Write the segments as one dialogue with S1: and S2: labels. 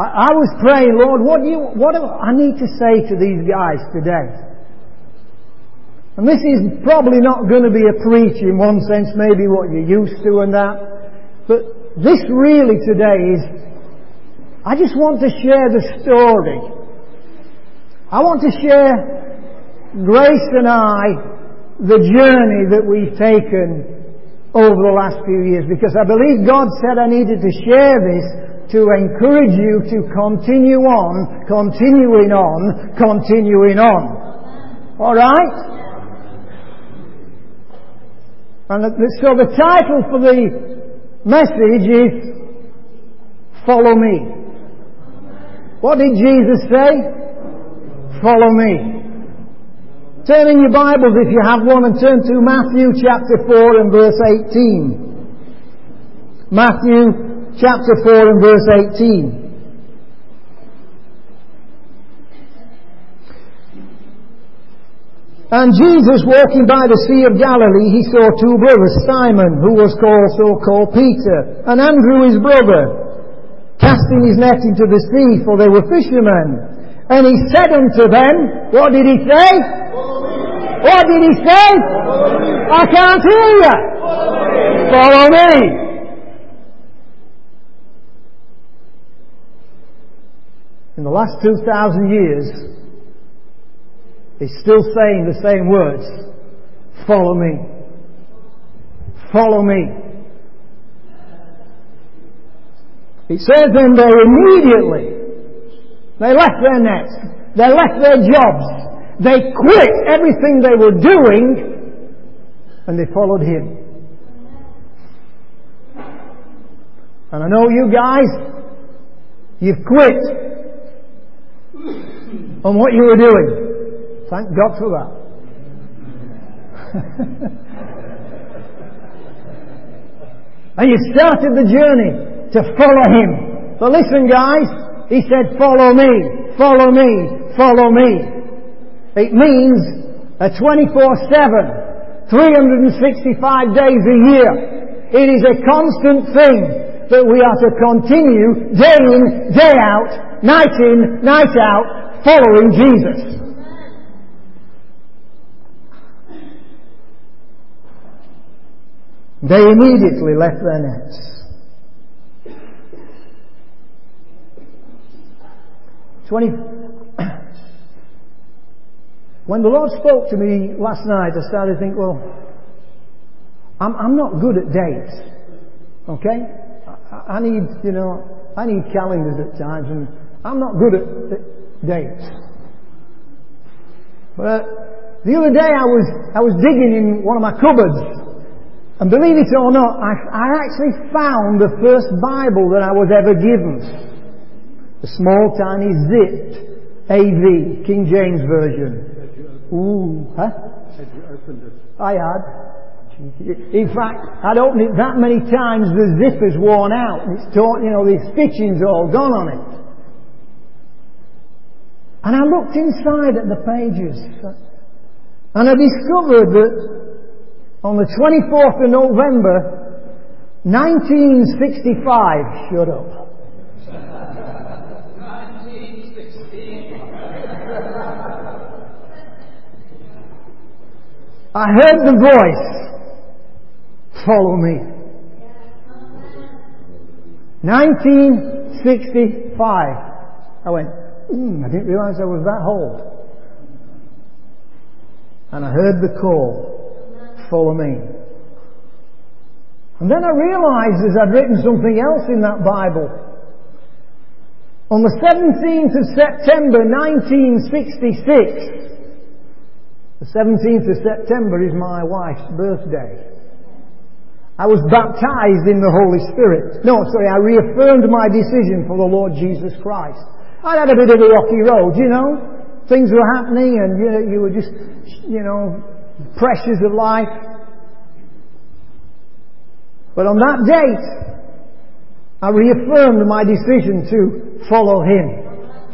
S1: I was praying, Lord, what do I need to say to these guys today? And this is probably not going to be a preach in one sense, maybe what you're used to and that. But this really today is, I just want to share the story. I want to share, Grace and I, the journey that we've taken over the last few years. Because I believe God said I needed to share this to encourage you to continue on, continuing on, continuing on. Alright? And so the title for the message is Follow Me. What did Jesus say? Follow me. Turn in your Bibles if you have one and turn to Matthew chapter 4 and verse 18. Matthew chapter 4 and verse 18. And Jesus, walking by the Sea of Galilee, he saw two brothers, Simon, who was also called Peter, and Andrew his brother, casting his net into the sea, for they were fishermen. And he said unto them, what did he say? What did he say? I can't hear you. Follow me. In the last 2,000 years, he's still saying the same words. Follow me. Follow me. It says then they left their nets. They left their jobs. They quit everything they were doing and they followed him. And I know you guys, you've quit on what you were doing. Thank God for that. And you started the journey to follow him. But listen guys, he said follow me, follow me, follow me. It means a 24/7, 365 days a year. It is a constant thing that we are to continue day in, day out, night in, night out, following Jesus. They immediately left their nets. When the Lord spoke to me last night, I started to think, well, I'm not good at dates. Okay? I need calendars at times, and I'm not good at dates. But the other day I was digging in one of my cupboards, and believe it or not, I actually found the first Bible that I was ever given. A small, tiny, zipped AV, King James Version. Ooh, huh?
S2: Had you opened it?
S1: I had. In fact, I'd opened it that many times the zipper's worn out. And it's torn, the stitching's all gone on it. And I looked inside at the pages. And I discovered that on the 24th of November, 1965, shut up. I heard the voice, follow me. 1965. I went, I didn't realise I was that old. And I heard the call, follow me. And then I realised as I'd written something else in that Bible. On the 17th of September 1966, the 17th of September is my wife's birthday. I was baptized in the Holy Spirit. I reaffirmed my decision for the Lord Jesus Christ. I had a bit of a rocky road, Things were happening and you were just, pressures of life. But on that date, I reaffirmed my decision to follow Him.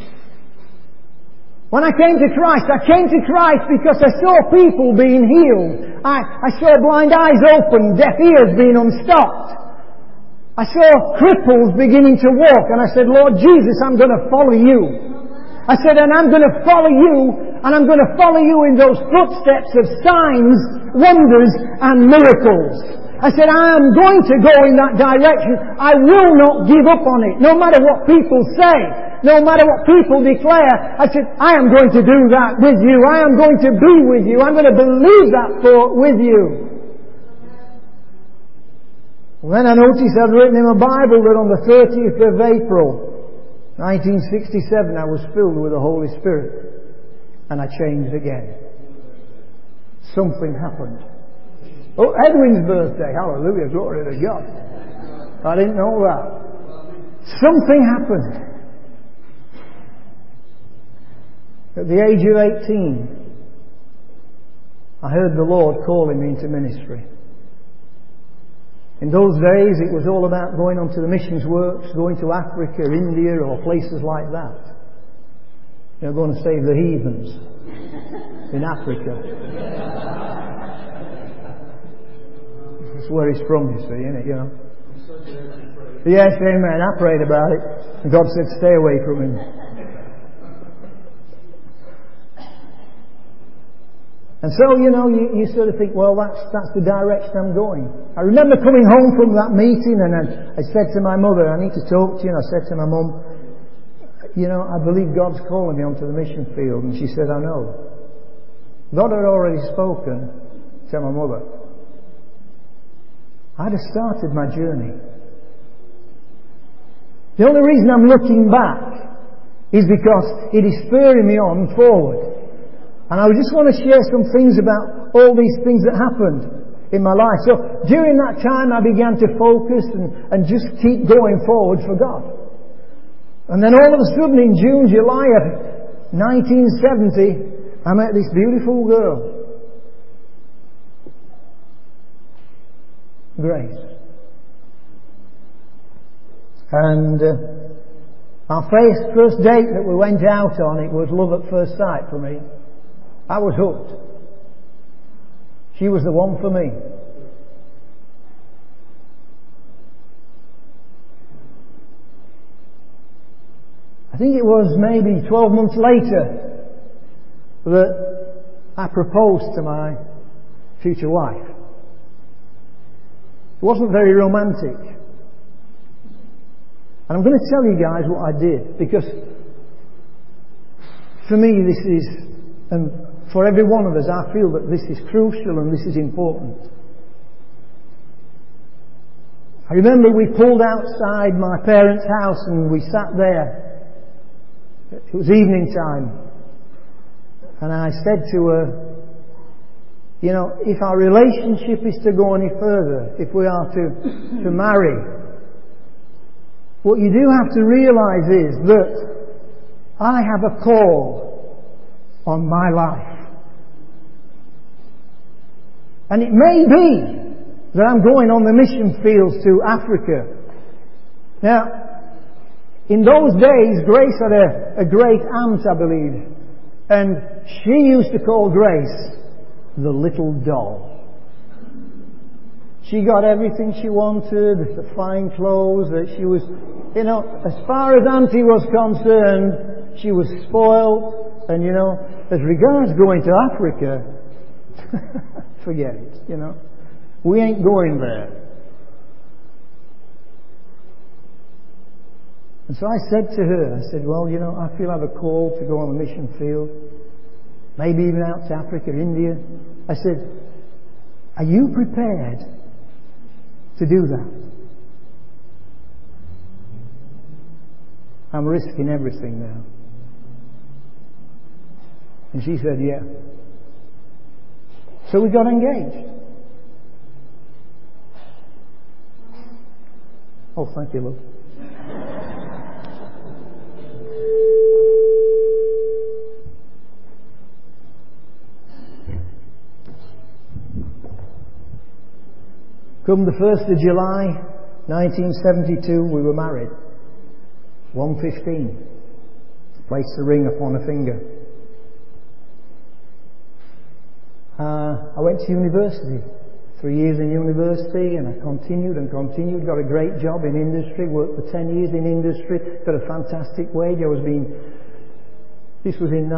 S1: When I came to Christ because I saw people being healed. I saw blind eyes open, deaf ears being unstopped. I saw cripples beginning to walk, and I said, Lord Jesus, I'm going to follow you. I said, and I'm going to follow you, and I'm going to follow you in those footsteps of signs, wonders, and miracles. I said, I am going to go in that direction. I will not give up on it, no matter what people say, no matter what people declare. I said, I am going to do that with you. I am going to be with you. I'm going to believe that with you. Then I noticed I'd written in my Bible that on the 30th of April, 1967, I was filled with the Holy Spirit. And I changed again. Something happened. Oh, Edwin's birthday. Hallelujah. Glory to God. I didn't know that. Something happened. At the age of 18, I heard the Lord calling me into ministry. In those days, it was all about going onto the missions works, going to Africa, India, or places like that. You know, going to save the heathens in Africa. That's where he's from, you see, isn't it? You know. Yes, amen. I prayed about it, and God said, "Stay away from him." And so, you know, you sort of think, well, that's the direction I'm going. I remember coming home from that meeting, and I said to my mother, I need to talk to you. And I said to my mum, you know, I believe God's calling me onto the mission field. And she said, I know. God had already spoken to my mother. I'd have started my journey. The only reason I'm looking back is because it is spurring me on forward. And I just want to share some things about all these things that happened in my life. So during that time I began to focus and just keep going forward for God. And then all of a sudden in June, July of 1970, I met this beautiful girl. Grace. And our first date that we went out on, it was love at first sight for me. I was hooked. She was the one for me. I think it was maybe 12 months later that I proposed to my future wife. It wasn't very romantic. And I'm going to tell you guys what I did, because for me this is, and for every one of us, I feel that this is crucial and this is important. I remember we pulled outside my parents' house and we sat there. It was evening time. And I said to her, you know, if our relationship is to go any further, if we are to marry, what you do have to realise is that I have a call on my life. And it may be that I'm going on the mission fields to Africa. Now, in those days, Grace had a great aunt, I believe. And she used to call Grace the little doll. She got everything she wanted, the fine clothes, that she was, you know, as far as Auntie was concerned, she was spoiled. And, you know, as regards going to Africa, forget it, you know. We ain't going there. And so I said to her, I said, well, you know, I feel I have a call to go on the mission field. Maybe even out to Africa, India. I said, are you prepared to do that? I'm risking everything now. And she said, yeah. So we got engaged. Oh, thank you, love. Come the 1st of July, 1972, we were married. 1:15. Placed the ring upon her finger. I went to university 3 years in university, and I continued and continued, got a great job in industry, worked for 10 years in industry, got a fantastic wage. This was in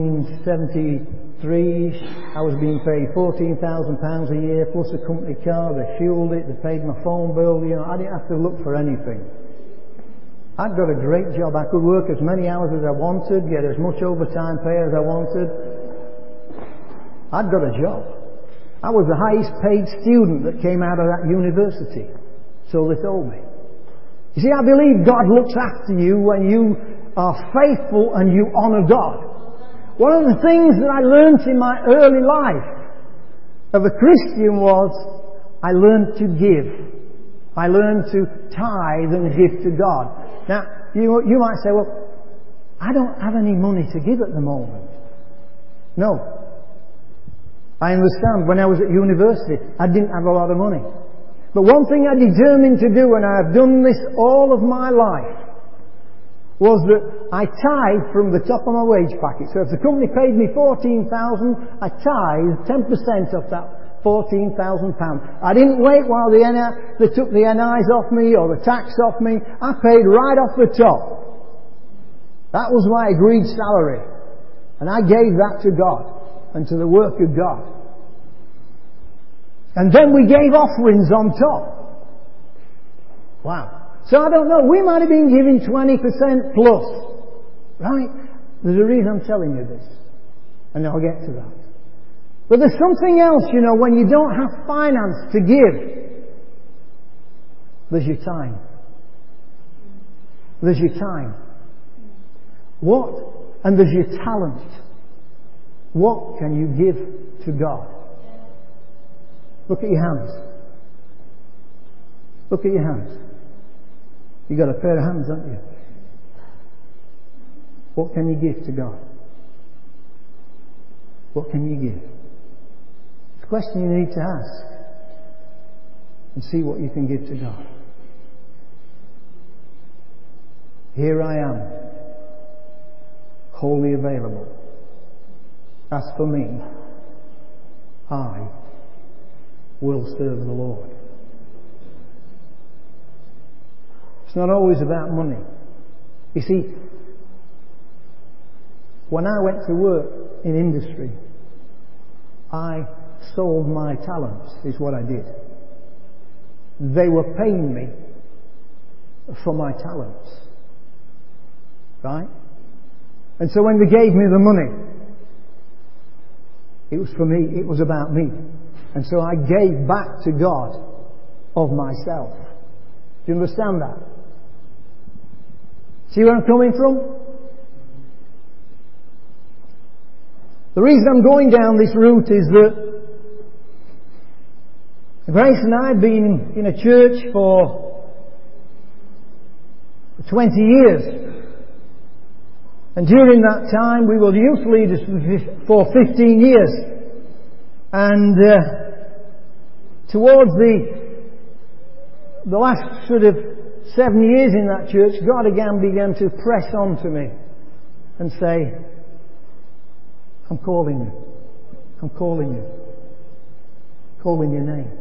S1: 1973, I was being paid £14,000 a year plus a company car. They fueled it, they paid my phone bill, I didn't have to look for anything. I'd got a great job. I could work as many hours as I wanted, get as much overtime pay as I wanted. I'd got a job. I was the highest paid student that came out of that university. So they told me. You see, I believe God looks after you when you are faithful and you honour God. One of the things that I learnt in my early life of a Christian was I learned to give. I learned to tithe and give to God. Now, you might say, well, I don't have any money to give at the moment. No. I understand when I was at university, I didn't have a lot of money. But one thing I determined to do, and I have done this all of my life, was that I tithe from the top of my wage packet. So if the company paid me £14,000, I tithe 10% of that £14,000. I didn't wait while they took the NIs off me or the tax off me. I paid right off the top. That was my agreed salary. And I gave that to God and to the work of God. And then we gave offerings on top. Wow. So I don't know, we might have been giving 20% plus. Right? There's a reason I'm telling you this. And I'll get to that. But there's something else, when you don't have finance to give. There's your time. There's your time. And there's your talent. What can you give to God? Look at your hands. Look at your hands. You've got a pair of hands, haven't you? What can you give to God? What can you give? It's a question you need to ask. And see what you can give to God. Here I am, wholly available. As for me, I will serve the Lord. It's not always about money. You see, when I went to work in industry, I sold my talents, is what I did. They were paying me for my talents. Right? And so when they gave me the money, it was for me, it was about me. And so I gave back to God of myself. Do you understand that? See where I'm coming from? The reason I'm going down this route is that Grace and I have been in a church for 20 years. And during that time we were youth leaders for 15 years. And towards the last sort of 7 years in that church, God again began to press on to me and say, I'm calling you. I'm calling you. Calling your name.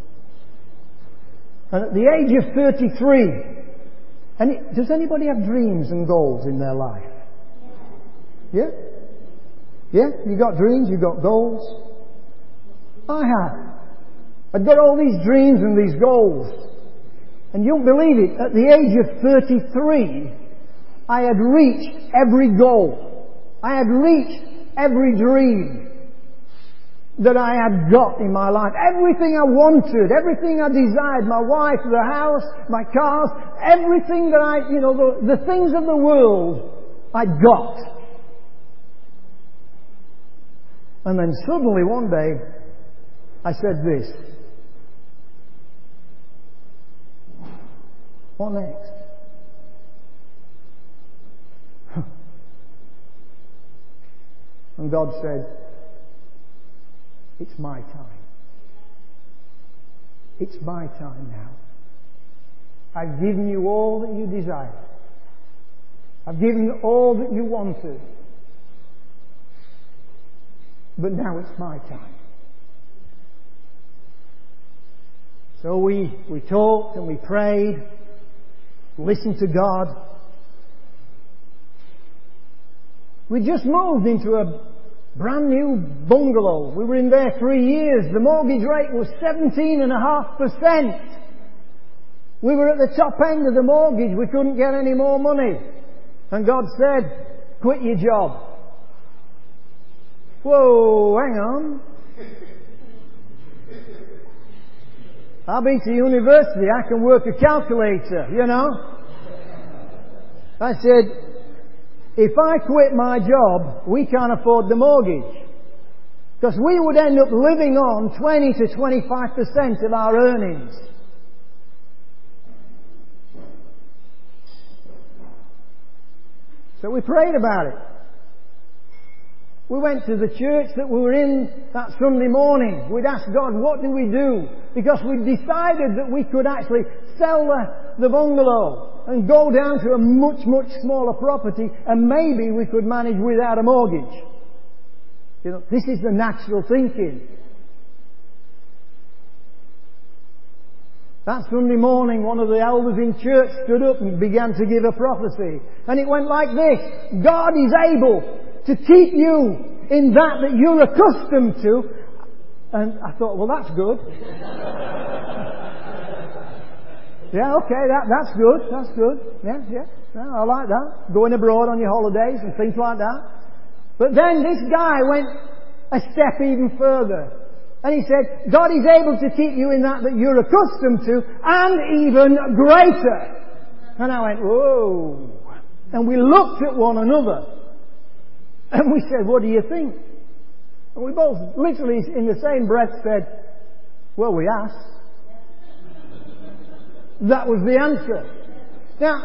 S1: And at the age of 33, does anybody have dreams and goals in their life? Yeah? Yeah? You got dreams, you got goals? I have. I've got all these dreams and these goals. And you'll believe it, at the age of 33, I had reached every goal. I had reached every dream that I had got in my life. Everything I wanted, everything I desired, my wife, the house, my cars, everything that the things of the world I'd got. And then suddenly one day, I said this. What next? And God said, it's my time. It's my time now. I've given you all that you desired. I've given you all that you wanted. But now it's my time. So we talked and we prayed, listened to God. We just moved into a brand new bungalow. We were in there 3 years. The mortgage rate was 17.5%. We were at the top end of the mortgage. We couldn't get any more money. And God said, quit your job. Whoa, hang on. I've been to university. I can work a calculator, you know. I said, if I quit my job, we can't afford the mortgage. Because we would end up living on 20 to 25% of our earnings. So we prayed about it. We went to the church that we were in that Sunday morning. We'd asked God, what do we do? Because we'd decided that we could actually sell the bungalow and go down to a much, much smaller property, and maybe we could manage without a mortgage. You know, this is the natural thinking. That Sunday morning, one of the elders in church stood up and began to give a prophecy. And it went like this: God is able to keep you in that you're accustomed to. And I thought, well, that's good. Yeah, okay, that's good. That's good. Yeah, I like that. Going abroad on your holidays and things like that. But then this guy went a step even further. And he said, God is able to keep you in that you're accustomed to, and even greater. And I went, whoa. And we looked at one another. And we said, what do you think? And we both literally in the same breath said, well, we asked. That was the answer. Now,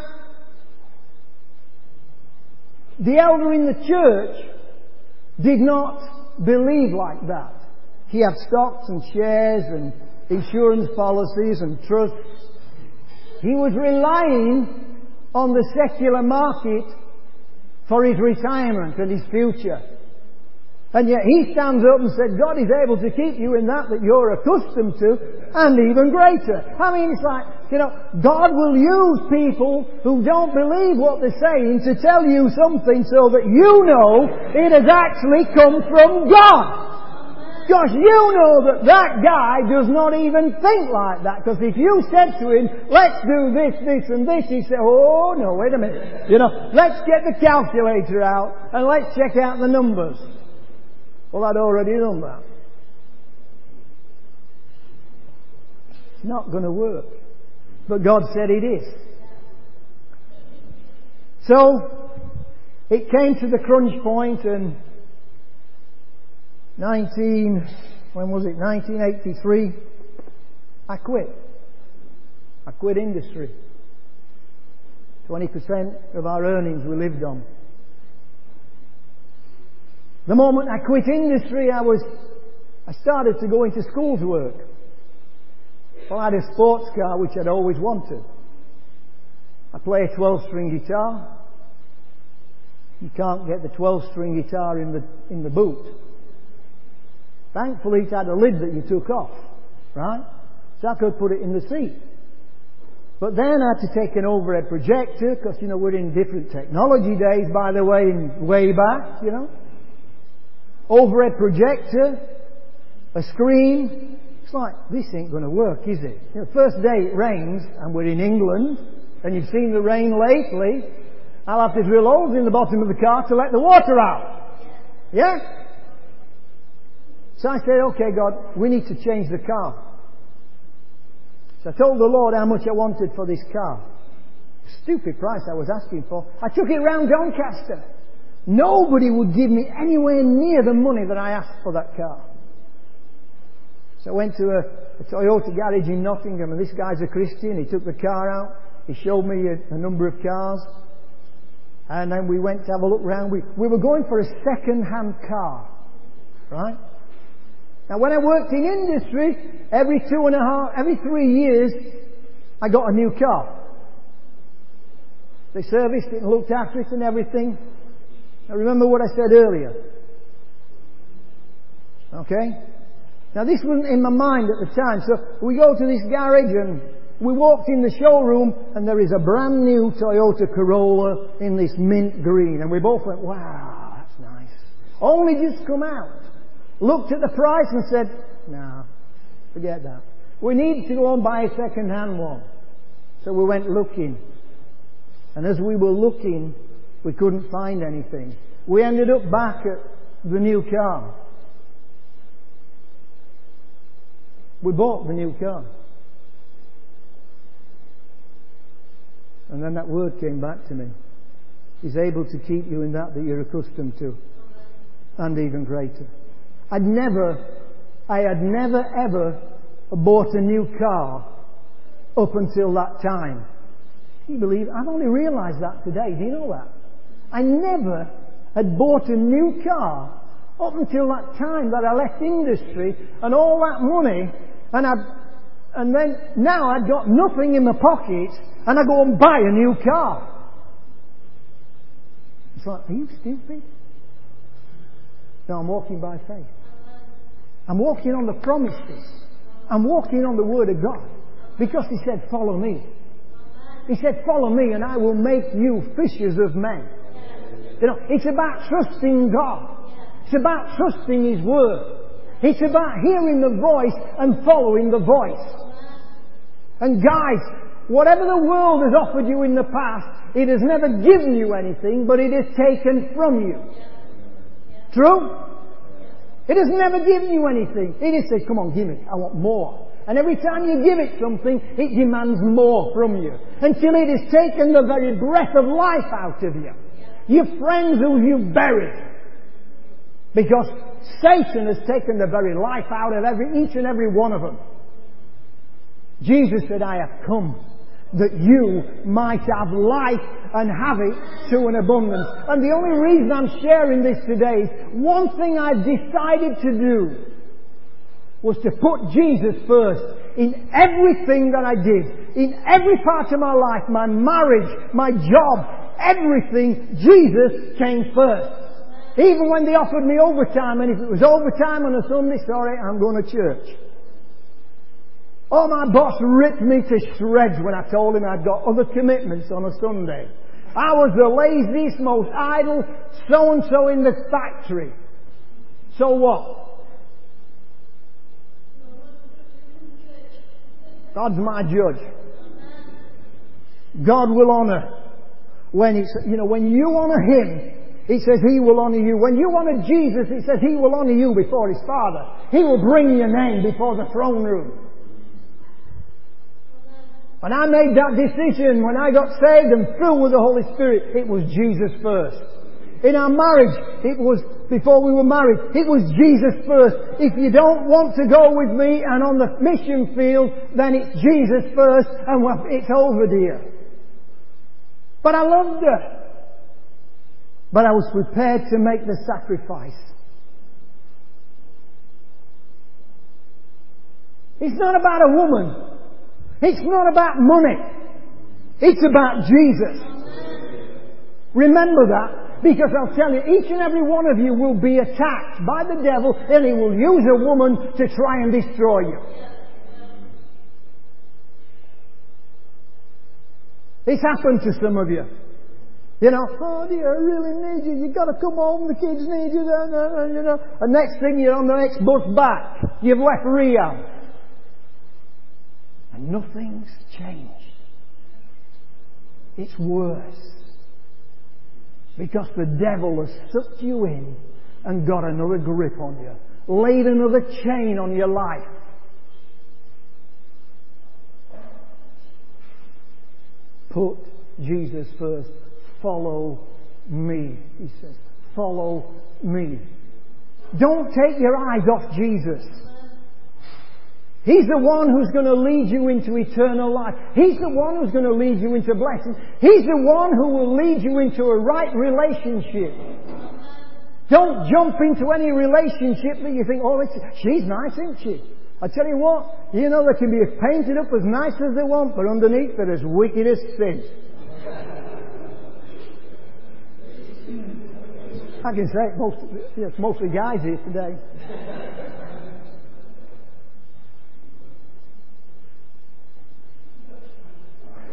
S1: the elder in the church did not believe like that. He had stocks and shares and insurance policies and trusts. He was relying on the secular market for his retirement and his future. And yet he stands up and said, God is able to keep you in that you're accustomed to, and even greater. I mean, it's like, you know, God will use people who don't believe what they're saying to tell you something so that you know it has actually come from God. Because you know that guy does not even think like that. Because if you said to him, let's do this, this and this, he'd say, oh no, wait a minute. You know, let's get the calculator out and let's check out the numbers. Well, I'd already done that. It's not going to work. But God said it is. So, it came to the crunch point, and 1983, I quit. I quit industry. 20% of our earnings we lived on. The moment I quit industry, I started to go into school's work. Well, I had a sports car which I'd always wanted. I play a 12-string guitar. You can't get the 12-string guitar in the boot. Thankfully, it had a lid that you took off, right? So I could put it in the seat. But then I had to take an overhead projector, because, you know, we're in different technology days, by the way, way back, you know. Overhead projector, a screen. It's like, this ain't going to work, is it? You know, first day it rains, and we're in England, and you've seen the rain lately. I'll have to drill holes in the bottom of the car to let the water out. Yeah? So I said, okay, God, we need to change the car. So I told the Lord how much I wanted for this car. Stupid price I was asking for. I took it round Doncaster. Nobody would give me anywhere near the money that I asked for that car. So I went to a Toyota garage in Nottingham, and this guy's a Christian. He took the car out. He showed me a number of cars. And then we went to have a look round. We were going for a second-hand car. Right? Now, when I worked in industry, every 3 years, I got a new car. They serviced it and looked after it and everything. Now, remember what I said earlier. Okay? Now this wasn't in my mind at the time, so we go to this garage and we walked in the showroom and there is a brand new Toyota Corolla in this mint green. And we both went, wow, that's nice. Only just come out. Looked at the price and said, no, forget that. We need to go and buy a second-hand one. So we went looking. And as we were looking, we couldn't find anything. We ended up back at the new car. We bought the new car. And then that word came back to me. He's able to keep you in that you're accustomed to. And even greater. I had never ever bought a new car up until that time. Can you believe it? I've only realised that today. Do you know that? I never had bought a new car up until that time that I left industry and all that money, and then now I'd got nothing in my pocket and I go and buy a new car. It's like, are you stupid? No, I'm walking by faith. I'm walking on the promises. I'm walking on the Word of God. Because He said, follow me. He said, follow me and I will make you fishers of men. You know, it's about trusting God. It's about trusting His Word. It's about hearing the voice and following the voice. And guys, whatever the world has offered you in the past, it has never given you anything, but it has taken from you. True? It has never given you anything. It has said, come on, give me. I want more. And every time you give it something, it demands more from you. Until it has taken the very breath of life out of you. Your friends who you buried. Because Satan has taken the very life out of each and every one of them. Jesus said, I have come that you might have life and have it to an abundance. And the only reason I'm sharing this today is one thing I've decided to do was to put Jesus first in everything that I did. In every part of my life, my marriage, my job, everything, Jesus came first. Even when they offered me overtime, and if it was overtime on a Sunday, sorry, I'm going to church. Oh, my boss ripped me to shreds when I told him I'd got other commitments on a Sunday. I was the laziest, most idle so-and-so in the factory. So what? God's my judge. God will honour. When you honour Him, it says He will honour you. When you honour Jesus, it says He will honour you before His Father. He will bring your name before the throne room. When I made that decision, when I got saved and filled with the Holy Spirit, it was Jesus first. In our marriage, it was, before we were married, it was Jesus first. If you don't want to go with me and on the mission field, then it's Jesus first and it's over, dear. But I loved her. But I was prepared to make the sacrifice. It's not about a woman. It's not about money. It's about Jesus. Remember that, because I'll tell you, each and every one of you will be attacked by the devil and he will use a woman to try and destroy you. It's happened to some of you. You know, oh dear, I really need you. You've got to come home. The kids need you. You know. And next thing you're on the next bus back. You've left Riyadh. And nothing's changed. It's worse. Because the devil has sucked you in and got another grip on you. Laid another chain on your life. Put Jesus first. Follow me, he says. Follow me. Don't take your eyes off Jesus. He's the one who's going to lead you into eternal life. He's the one who's going to lead you into blessing. He's the one who will lead you into a right relationship. Don't jump into any relationship that you think, oh, she's nice, isn't she? I tell you what, they can be painted up as nice as they want, but underneath they're as wicked as sin. I can say it, it's mostly guys here today.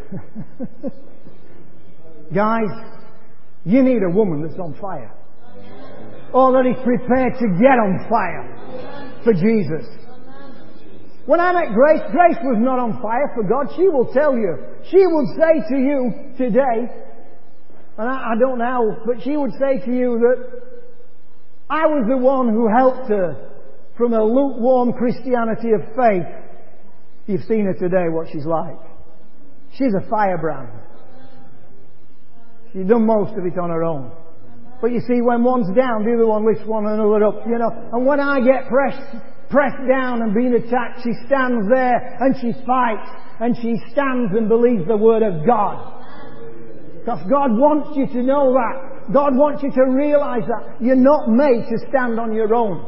S1: Guys, you need a woman that's on fire. Or that is prepared to get on fire for Jesus. When I met Grace, Grace was not on fire for God. She will tell you. She would say to you today, and I don't know, but she would say to you that I was the one who helped her from a lukewarm Christianity of faith. You've seen her today, what she's like. She's a firebrand. She's done most of it on her own. But you see, when one's down, the other one lifts one another up, you know. And when I get pressed down and being attacked, she stands there and she fights and she stands and believes the Word of God. Because God wants you to know that. God wants you to realize that. You're not made to stand on your own.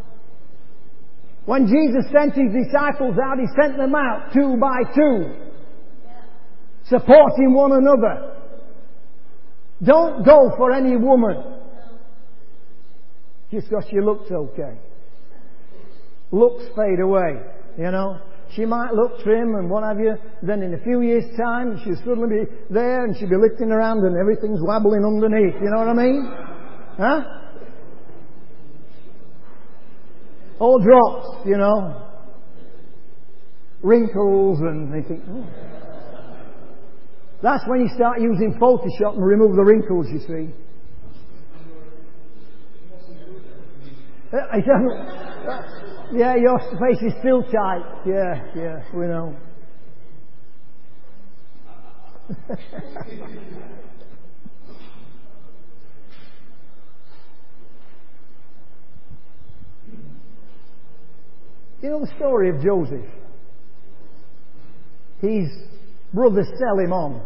S1: When Jesus sent His disciples out, He sent them out 2 by 2. Supporting one another. Don't go for any woman just because she looks okay. Looks fade away, you know. She might look trim and what have you. Then in a few years' time, she'll suddenly be there and she'll be lifting her hand and everything's wobbling underneath. You know what I mean? Huh? All drops, you know. Wrinkles and they think, oh. That's when you start using Photoshop and remove the wrinkles, you see. Yeah, your face is still tight. Yeah, we know. You know the story of Joseph? His brothers sell him on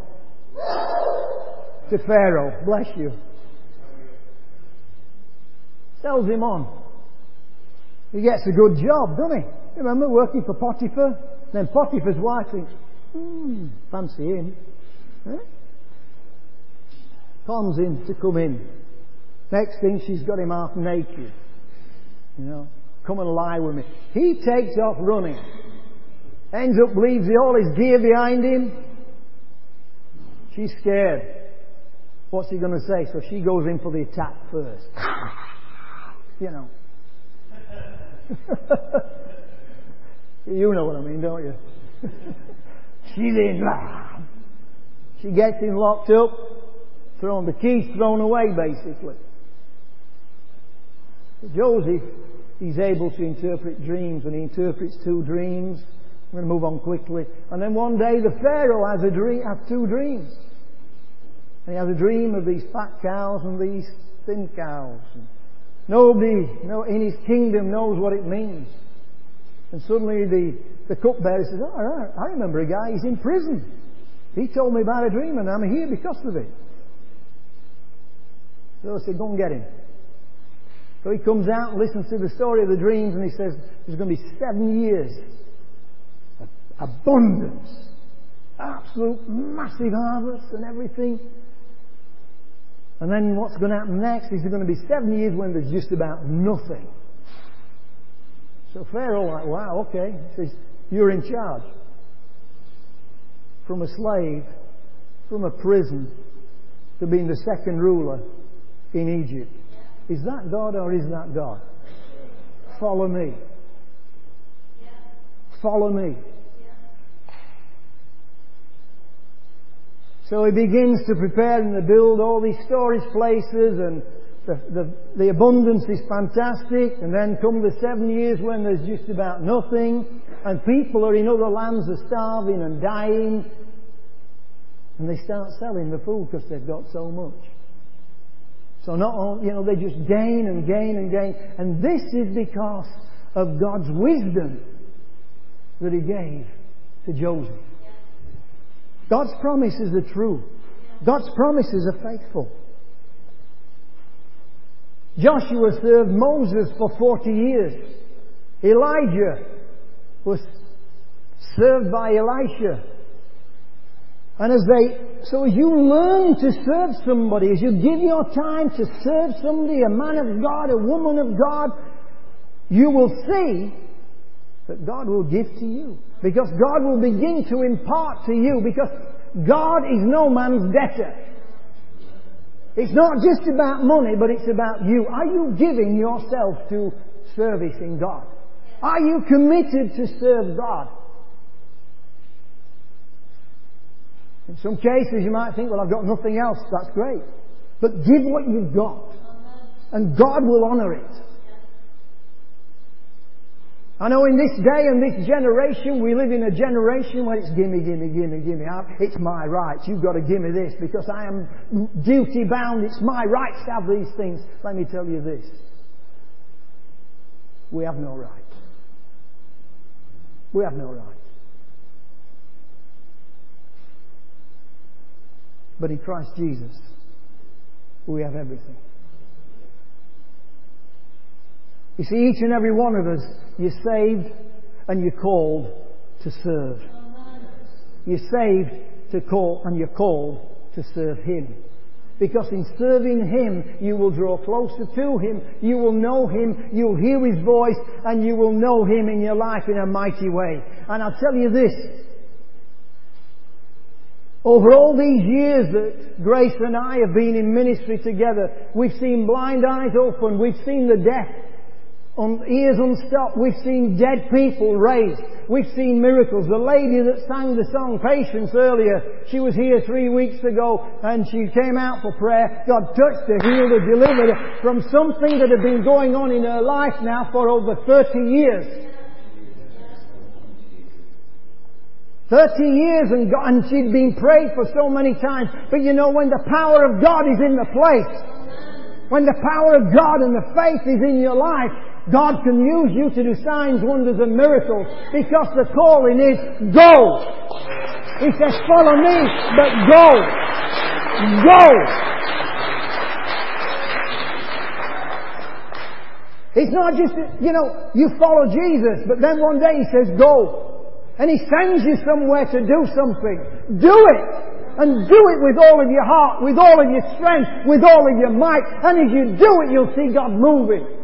S1: to Pharaoh. Bless you. Sells him on. He gets a good job, doesn't he? You remember working for Potiphar? Then Potiphar's wife thinks, fancy him. Eh? Comes in to come in. Next thing, she's got him half naked. You know, come and lie with me. He takes off running. Ends up, leaves all his gear behind him. She's scared. What's he going to say? So she goes in for the attack first. You know. You know what I mean, don't you? She's in. She gets him locked up. The keys thrown away, basically. But Joseph, he's able to interpret dreams, and he interprets 2 dreams. I'm going to move on quickly. And then one day the Pharaoh has 2 dreams. And he has a dream of these fat cows and these thin cows. And nobody in his kingdom knows what it means. And suddenly the cupbearer says, oh, I remember a guy, he's in prison. He told me about a dream and I'm here because of it. So I said, go and get him. So he comes out and listens to the story of the dreams and he says, there's going to be 7 years of abundance. Absolute massive harvest and everything. And then what's going to happen next is there's going to be 7 years when there's just about nothing. So Pharaoh like, wow, okay. He says, you're in charge. From a slave, from a prison, to being the second ruler in Egypt. Is that God or is that God? Follow me. Follow me. So he begins to prepare and to build all these storage places, and the abundance is fantastic. And then come the 7 years when there's just about nothing, and people are in other lands are starving and dying, and they start selling the food because they've got so much. So not only, they just gain and gain and gain, and this is because of God's wisdom that He gave to Joseph. God's promises are true. God's promises are faithful. Joshua served Moses for 40 years. Elijah was served by Elisha. And as you learn to serve somebody, as you give your time to serve somebody, a man of God, a woman of God, you will see that God will give to you. Because God will begin to impart to you. Because God is no man's debtor. It's not just about money, but it's about you. Are you giving yourself to service in God? Are you committed to serve God? In some cases you might think, well, I've got nothing else. That's great. But give what you've got. And God will honour it. I know in this day and this generation, we live in a generation where it's gimme, gimme, gimme, gimme. It's my right. You've got to give me this because I am duty bound. It's my right to have these things. Let me tell you this. We have no right. We have no right. But in Christ Jesus, we have everything. You see, each and every one of us, you're saved and you're called to serve. You're saved to call and you're called to serve Him. Because in serving Him, you will draw closer to Him, you will know Him, you'll hear His voice, and you will know Him in your life in a mighty way. And I'll tell you this. Over all these years that Grace and I have been in ministry together, we've seen blind eyes open, we've seen the deaf ears unstopped, we've seen dead people raised, we've seen miracles. The lady that sang the song Patience earlier, she was here 3 weeks ago and she came out for prayer. God touched her, healed her, delivered her from something that had been going on in her life now for over 30 years. 30 years and she'd been prayed for so many times. But you know, when the power of God is in the place, when the power of God and the faith is in your life, God can use you to do signs, wonders and miracles because the calling is go. He says, follow me, but go. Go. It's not just, you follow Jesus, but then one day He says go. And He sends you somewhere to do something. Do it. And do it with all of your heart, with all of your strength, with all of your might. And as you do it, you'll see God moving.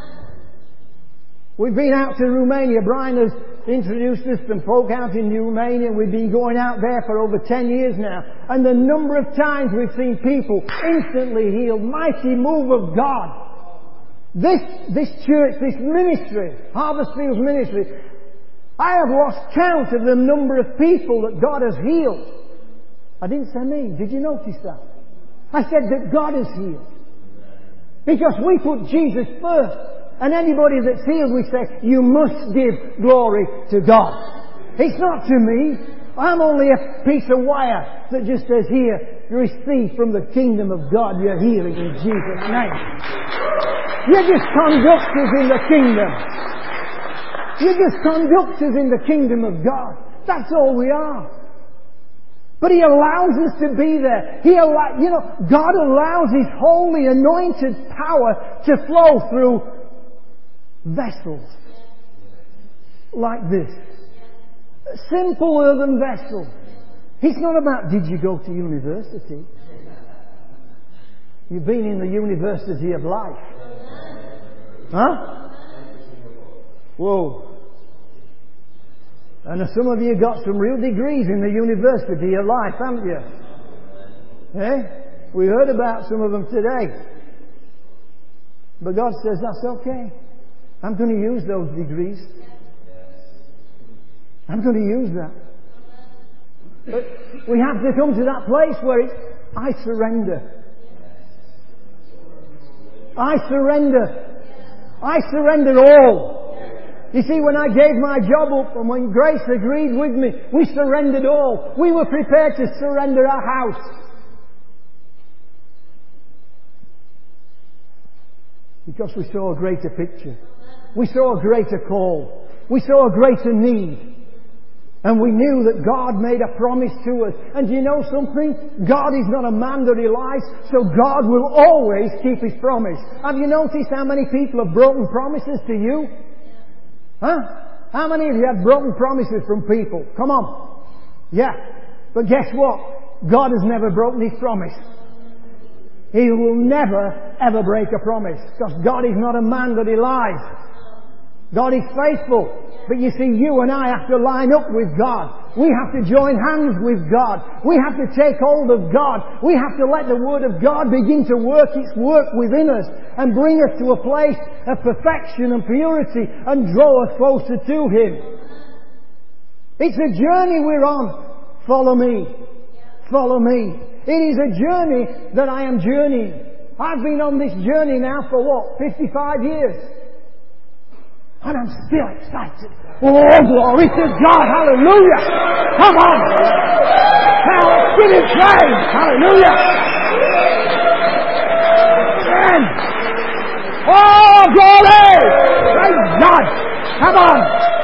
S1: We've been out to Romania. Brian has introduced us some folk out in Romania. We've been going out there for over 10 years now. And the number of times we've seen people instantly healed. Mighty move of God. This church, this ministry, Harvest Fields ministry, I have lost count of the number of people that God has healed. I didn't say me. Did you notice that? I said that God has healed. Because we put Jesus first. And anybody that's healed, we say, you must give glory to God. It's not to me. I'm only a piece of wire that just says, here, receive from the kingdom of God your healing in Jesus' name. You're just conductors in the kingdom. You're just conductors in the kingdom of God. That's all we are. But He allows us to be there. God allows His holy anointed power to flow through vessels like this. A simple earthen vessel. It's not about did you go to university. You've been in the university of life. Huh? Whoa. And some of you got some real degrees in the university of life, haven't you? Eh? We heard about some of them today. But God says that's okay. I'm going to use those degrees. I'm going to use that. But we have to come to that place where it's, I surrender. I surrender. I surrender all. You see, when I gave my job up and when Grace agreed with me, we surrendered all. We were prepared to surrender our house. Because we saw a greater picture. We saw a greater call. We saw a greater need. And we knew that God made a promise to us. And do you know something? God is not a man that He lies, so God will always keep His promise. Have you noticed how many people have broken promises to you? Huh? How many of you have broken promises from people? Come on. Yeah. But guess what? God has never broken His promise. He will never, ever break a promise. Because God is not a man that He lies. God is faithful. But you see, you and I have to line up with God. We have to join hands with God. We have to take hold of God. We have to let the Word of God begin to work its work within us and bring us to a place of perfection and purity and draw us closer to Him. It's a journey we're on. Follow me. Follow me. It is a journey that I am journeying. I've been on this journey now for 55 years. And I'm still excited. Oh, glory to God. Hallelujah. Come on. Now let's give Him praise. Hallelujah. Amen. Oh, glory. Praise God. Come on.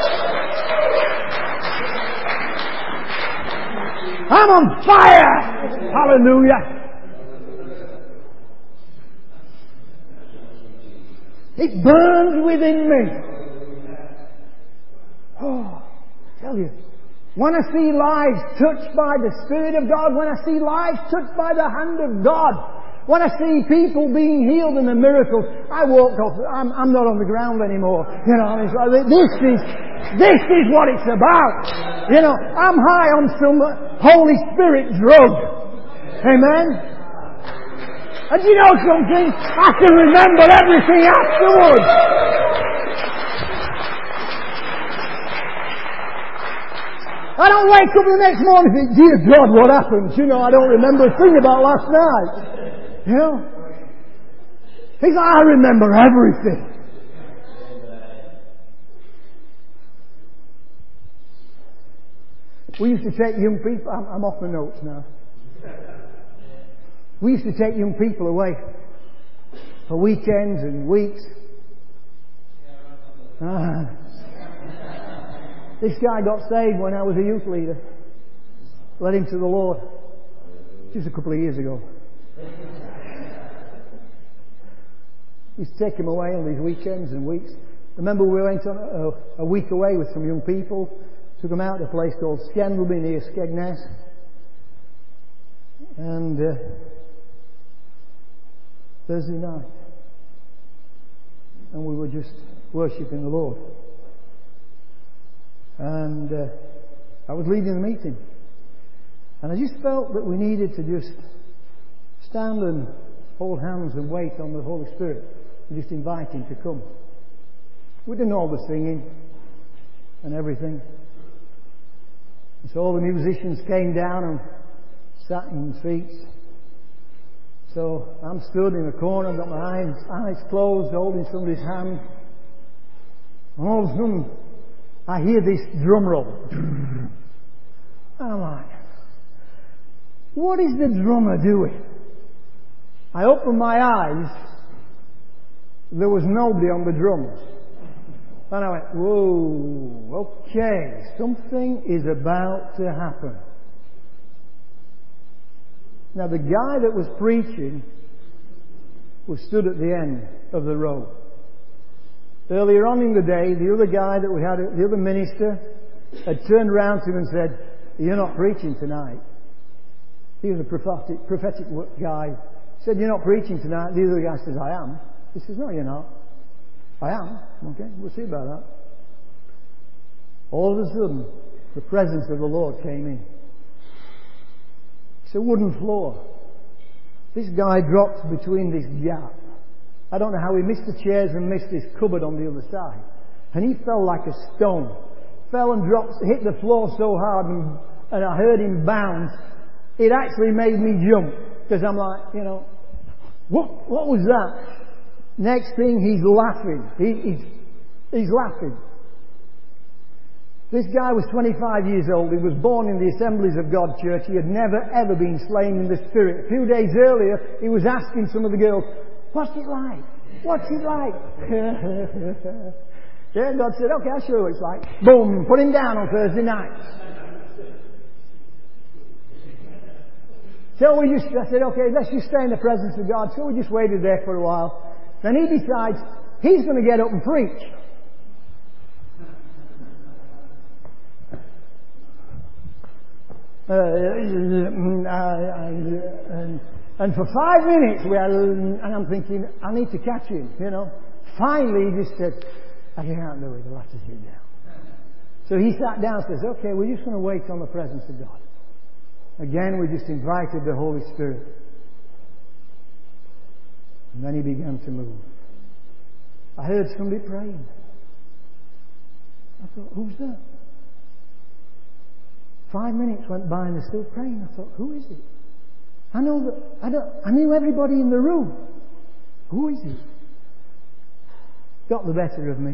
S1: I'm on fire. Hallelujah. It burns within me. Oh, I tell you, when I see lives touched by the Spirit of God, when I see lives touched by the hand of God, when I see people being healed in the miracles, I walked off. I'm not on the ground anymore. You know, it's like, this is what it's about. You know, I'm high on some Holy Spirit drug. Amen. And you know something? I can remember everything afterwards. I don't wake up the next morning and think, dear God, what happened? You know, I don't remember a thing about last night. You know? He's like, I remember everything. We used to take young people, I'm off my notes now. We used to take young people away for weekends and weeks. This guy got saved when I was a youth leader. Led him to the Lord. Just a couple of years ago. We used to take him away on these weekends and weeks. Remember we went on a week away with some young people. Took them out to a place called Scandalby near Skegness. And Thursday night. And we were just worshipping the Lord. And I was leading the meeting. And I just felt that we needed to just stand and hold hands and wait on the Holy Spirit. And just invite Him to come. We didn't know all the singing and everything. And so all the musicians came down and sat in seats. So I'm stood in a corner, I've got my eyes closed, holding somebody's hand. And all of a sudden, I hear this drum roll. And I'm like, what is the drummer doing? I opened my eyes. There was nobody on the drums. And I went, whoa, okay, something is about to happen. Now the guy that was preaching was stood at the end of the row. Earlier on in the day, the other guy that we had, the other minister, had turned around to him and said, you're not preaching tonight. He was a prophetic guy. He said, you're not preaching tonight. The other guy says, I am. He says, no, you're not. I am. Okay, we'll see about that. All of a sudden, the presence of the Lord came in. It's a wooden floor. This guy dropped between this gap. I don't know how he missed the chairs and missed this cupboard on the other side. And he fell like a stone. Fell and dropped, hit the floor so hard and I heard him bounce. It actually made me jump. Because I'm like, you know, what was that? Next thing, he's laughing. He's laughing. This guy was 25 years old. He was born in the Assemblies of God Church. He had never ever been slain in the Spirit. A few days earlier, he was asking some of the girls, what's it like? What's it like? Yeah, God said, okay, I'll show you what it's like. Boom, put him down on Thursday night. So I said, okay, let's just stay in the presence of God. So we just waited there for a while. Then he decides he's going to get up and preach. And for 5 minutes, and I'm thinking, I need to catch him, you know. Finally, he just said, I can't do it, I'll have to sit down. So he sat down and says, okay, we're just going to wait on the presence of God. Again, we just invited the Holy Spirit. And then he began to move. I heard somebody praying. I thought, who's that? 5 minutes went by and they're still praying. I thought, who is it? I knew everybody in the room. Who is it? Got the better of me.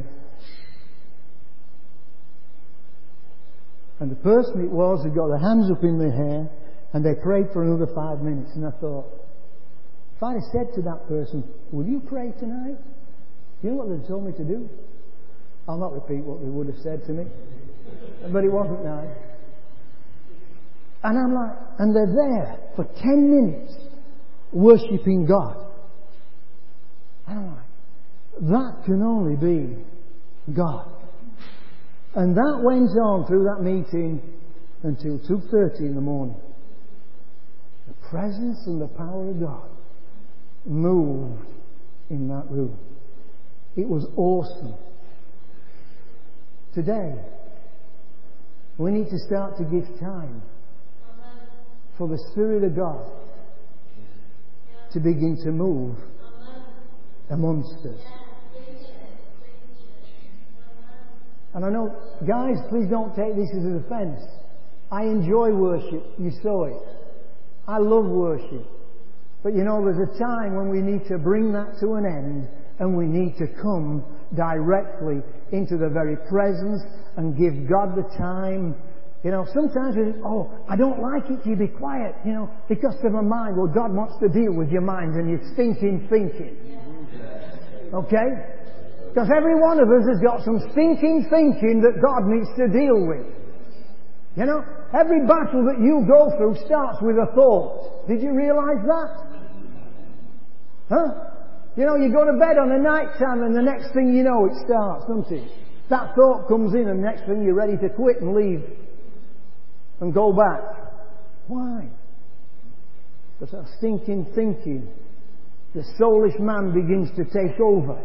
S1: And the person it was had got their hands up in their hair and they prayed for another 5 minutes. And I thought, if I'd have said to that person, will you pray tonight? You know what they'd told me to do? I'll not repeat what they would have said to me. But it wasn't nice. And I'm like, and they're there for 10 minutes worshipping God. And I'm like, that can only be God. And that went on through that meeting until 2:30 in the morning. The presence and the power of God moved in that room. It was awesome. Today, we need to start to give time for the Spirit of God to begin to move amongst us. And I know, guys, please don't take this as an offence. I enjoy worship. You saw it. I love worship. But you know, there's a time when we need to bring that to an end and we need to come directly into the very presence and give God the time. You know, sometimes we think, oh, I don't like it, you be quiet, you know, because of my mind. Well, God wants to deal with your mind and your stinking thinking. Okay? Because every one of us has got some stinking thinking that God needs to deal with. You know, every battle that you go through starts with a thought. Did you realise that? Huh? You know, you go to bed on a night time and the next thing you know it starts, doesn't it? That thought comes in and the next thing you're ready to quit and leave and go back. Why? Because that stinking thinking, the soulish man begins to take over.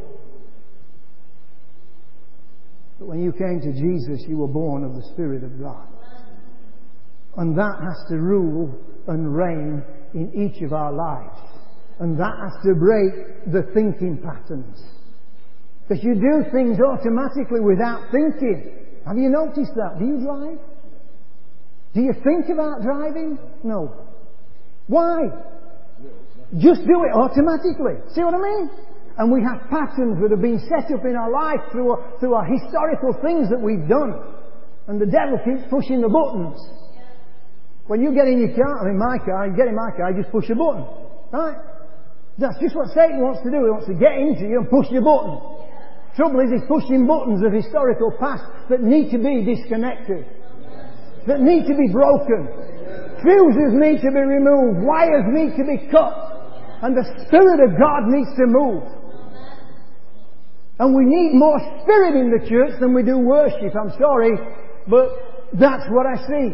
S1: But when you came to Jesus, you were born of the Spirit of God. And that has to rule and reign in each of our lives. And that has to break the thinking patterns. Because you do things automatically without thinking. Have you noticed that? Do you drive? Do you think about driving? No. Why? Just do it automatically. See what I mean? And we have patterns that have been set up in our life through our historical things that we've done. And the devil keeps pushing the buttons. When you get in your car, you get in my car, you just push a button. Right? That's just what Satan wants to do. He wants to get into you and push your button. Trouble is, he's pushing buttons of historical past that need to be disconnected. That need to be broken. Fuses need to be removed. Wires need to be cut. And the Spirit of God needs to move. And we need more Spirit in the church than we do worship. I'm sorry, but that's what I see.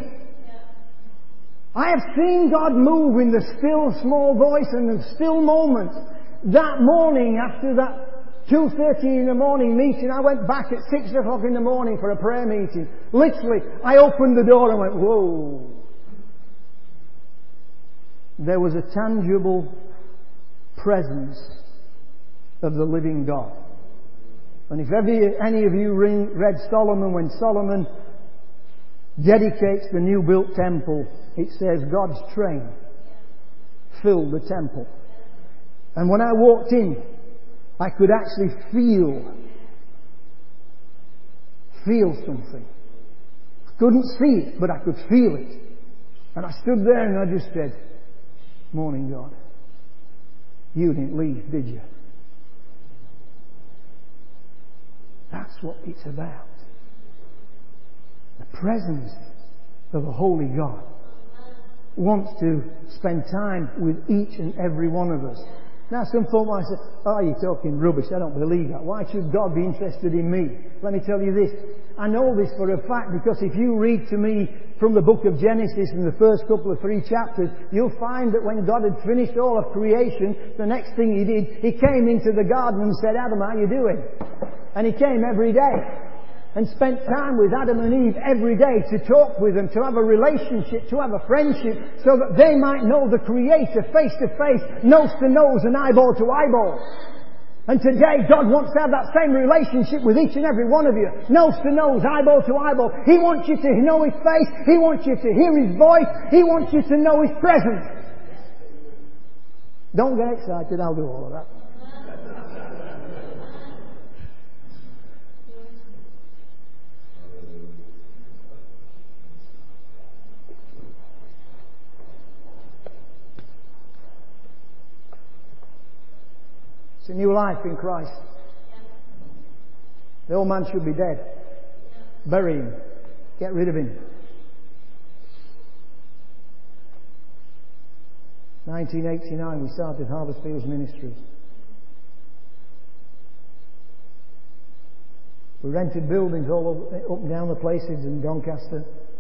S1: I have seen God move in the still small voice and the still moments. That morning after that 2:30 in the morning meeting, I went back at 6 o'clock in the morning for a prayer meeting. Literally, I opened the door and went, whoa. There was a tangible presence of the living God. And if any of you read Solomon, when Solomon dedicates the new built temple, it says God's train filled the temple. And when I walked in, I could actually feel something. I couldn't see it, but I could feel it. And I stood there and I just said, morning, God. You didn't leave, did you? That's what it's about. The presence of a holy God wants to spend time with each and every one of us. Now some folk might say, oh, you're talking rubbish, I don't believe that. Why should God be interested in me? Let me tell you this. I know this for a fact because if you read to me from the book of Genesis in the first couple of 3 chapters, you'll find that when God had finished all of creation, the next thing He did, He came into the garden and said, Adam, how you doing? And He came every day. and spent time with Adam and Eve every day to talk with them, to have a relationship, to have a friendship, so that they might know the Creator face to face, nose to nose and eyeball to eyeball. And today God wants to have that same relationship with each and every one of you. Nose to nose, eyeball to eyeball. He wants you to know His face. He wants you to hear His voice. He wants you to know His presence. Don't get excited, I'll do all of that. It's a new life in Christ. The old man should be dead. Bury him. Get rid of him. 1989 we started Harvest Fields Ministries. We rented buildings all over, up and down the places in Doncaster.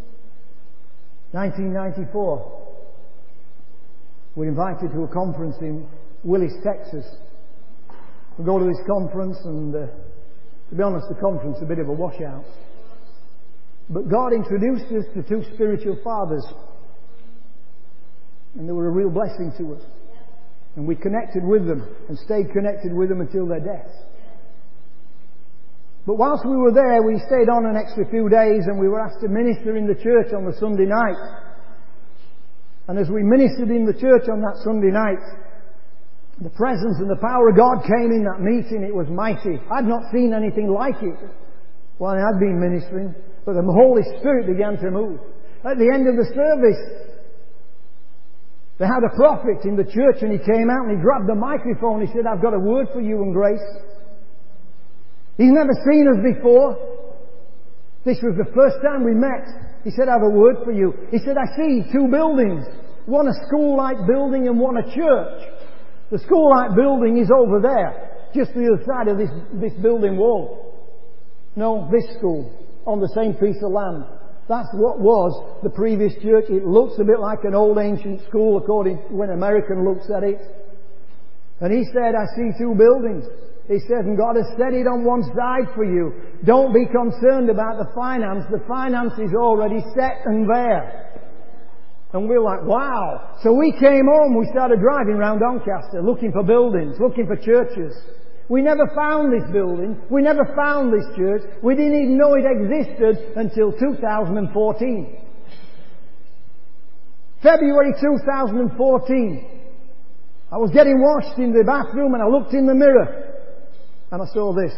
S1: 1994 we're invited to a conference in Willis, Texas. We go to this conference and, to be honest, the conference is a bit of a washout. But God introduced us to two spiritual fathers. And they were a real blessing to us. And we connected with them and stayed connected with them until their deaths. But whilst we were there, we stayed on an extra few days and we were asked to minister in the church on the Sunday night. And as we ministered in the church on that Sunday night, the presence and the power of God came in that meeting. It was mighty. I'd not seen anything like it while I had been ministering, but the Holy Spirit began to move. At the end of the service, they had a prophet in the church and he came out and he grabbed the microphone. He said, "I've got a word for you and Grace." He's never seen us before. This was the first time we met. He said, "I have a word for you." He said, "I see two buildings. One a school-like building and one a church. The school-like building is over there, just the other side of this building wall. No, this school, on the same piece of land. That's what was the previous church. It looks a bit like an old ancient school according to when an American looks at it." And he said, "I see two buildings." He said, "And God has set it on one side for you. Don't be concerned about the finance. The finance is already set and there." And we're like, wow. So we came home, we started driving around Doncaster, looking for buildings, looking for churches. We never found this building. We never found this church. We didn't even know it existed until 2014. February 2014. I was getting washed in the bathroom and I looked in the mirror and I saw this.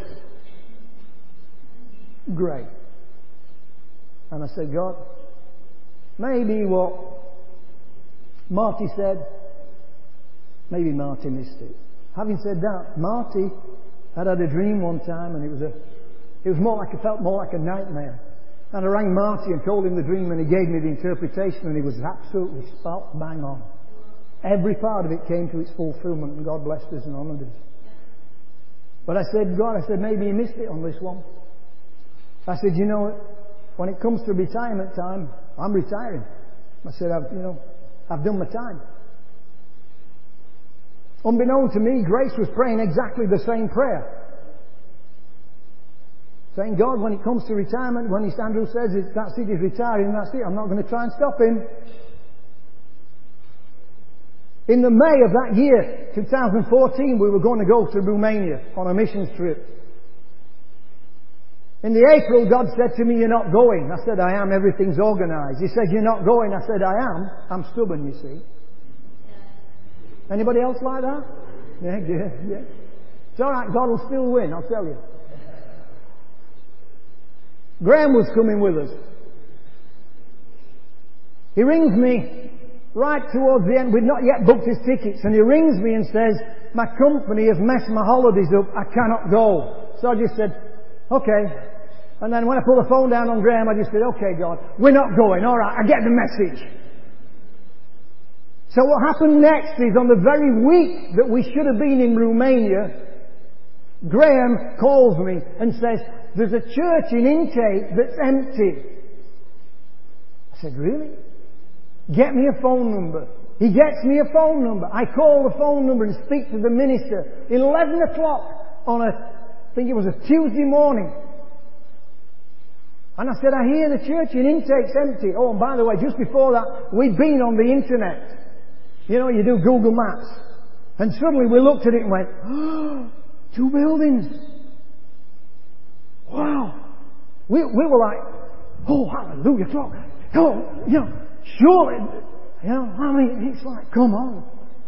S1: Great. And I said, "God, maybe what Marty said, maybe Marty missed it." Having said that, Marty had a dream one time and it felt more like a nightmare. And I rang Marty and told him the dream and he gave me the interpretation and he was absolutely spot bang on. Every part of it came to its fulfillment and God blessed us and honoured us. But I said, "God," "maybe you missed it on this one." I said, "You know, when it comes to retirement time, I'm retiring." I said, I've done my time. Unbeknown to me, Grace was praying exactly the same prayer. Saying, "God, when it comes to retirement, when Andrew says that's it, he's retiring, that's it, I'm not going to try and stop him." In the May of that year, 2014, we were going to go to Romania on a missions trip. In the April, God said to me, "You're not going." I said, "I am. Everything's organised." He said, "You're not going." I said, "I am. I'm stubborn, you see." Anybody else like that? Yeah. It's alright, God will still win, I'll tell you. Graham was coming with us. He rings me right towards the end. We'd not yet booked his tickets. And he rings me and says, "My company has messed my holidays up. I cannot go." So I just said, "Okay." And then when I put the phone down on Graham, I just said, "Okay, God, we're not going. Alright, I get the message." So what happened next is on the very week that we should have been in Romania, Graham calls me and says, "There's a church in Intake that's empty." I said, "Really? Get me a phone number." He gets me a phone number. I call the phone number and speak to the minister. 11 o'clock on I think it was a Tuesday morning. And I said, I hear the church in intake's empty. Oh, and by the way, just before that, we'd been on the internet. You know, you do Google Maps. And suddenly we looked at it and went, oh, 2 buildings. Wow. We were like, oh, hallelujah. Oh, you know, surely, you know, I mean, it's like, come on.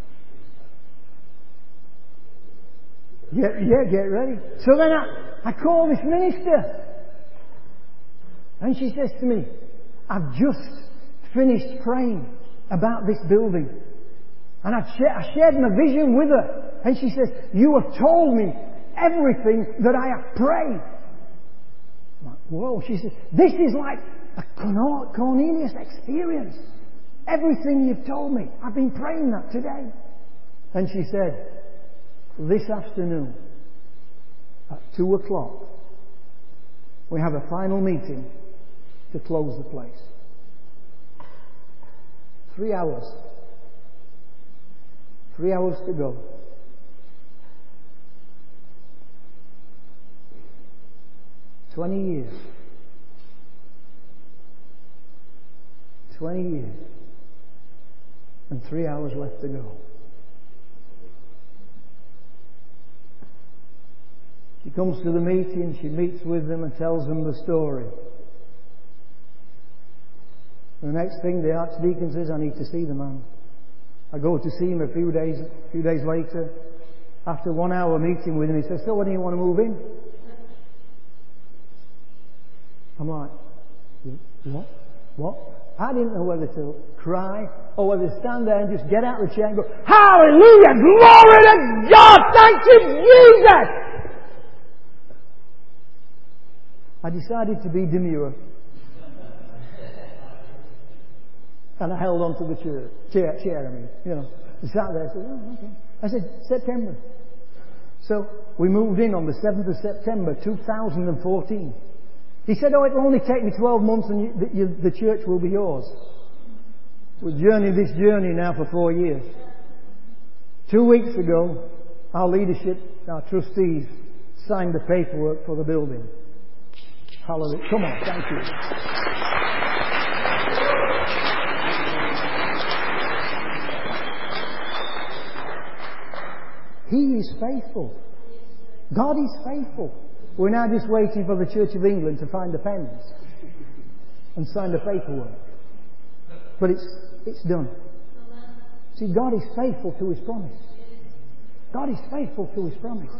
S1: Get ready. So then I call this minister. And she says to me, I've just finished praying about this building. And I shared my vision with her. And she says, you have told me everything that I have prayed. I'm like, whoa. She says, this is like a Cornelius experience. Everything you've told me. I've been praying that today. And she said, this afternoon at 2 o'clock, we have a final meeting to close the place. 3 hours. 3 hours to go. $20 years. 20 years. And 3 hours left to go. She comes to the meeting, she meets with them and tells them the story. The next thing the archdeacon says, I need to see the man. I go to see him a few days later. After 1 hour meeting with him, he says, so when do you want to move in? I'm like, what? I didn't know whether to cry or whether to stand there and just get out of the chair and go, hallelujah, glory to God, thank you, Jesus! I decided to be demure. And I held on to the chair, you know. I sat there and said, oh, okay. I said, September. So we moved in on the 7th of September 2014. He said, oh, it'll only take me 12 months and the church will be yours. We've journeyed this journey now for 4 years. 2 weeks ago, our leadership, our trustees, signed the paperwork for the building. Hallelujah. Come on, thank you. He is faithful. God is faithful. We're now just waiting for the Church of England to find the pens and sign the paperwork. But it's done. See, God is faithful to His promise. God is faithful to His promise.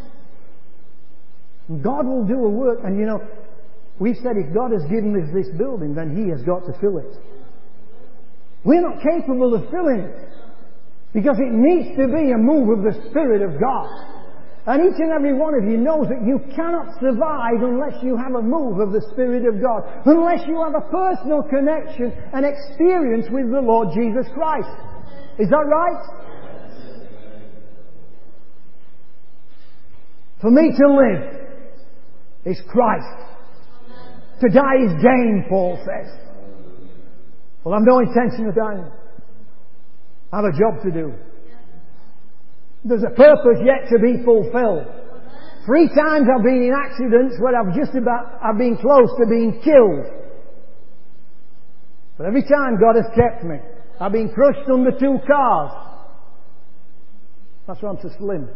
S1: And God will do a work, and you know, we've said if God has given us this building, then He has got to fill it. We're not capable of filling it. Because it needs to be a move of the Spirit of God. And each and every one of you knows that you cannot survive unless you have a move of the Spirit of God. Unless you have a personal connection and experience with the Lord Jesus Christ. Is that right? For me to live is Christ. To die is gain, Paul says. Well, I've no intention of dying. I have a job to do. There's a purpose yet to be fulfilled. 3 times I've been in accidents where I've been close to being killed. But every time God has kept me. I've been crushed under 2 cars. That's why I'm so slim.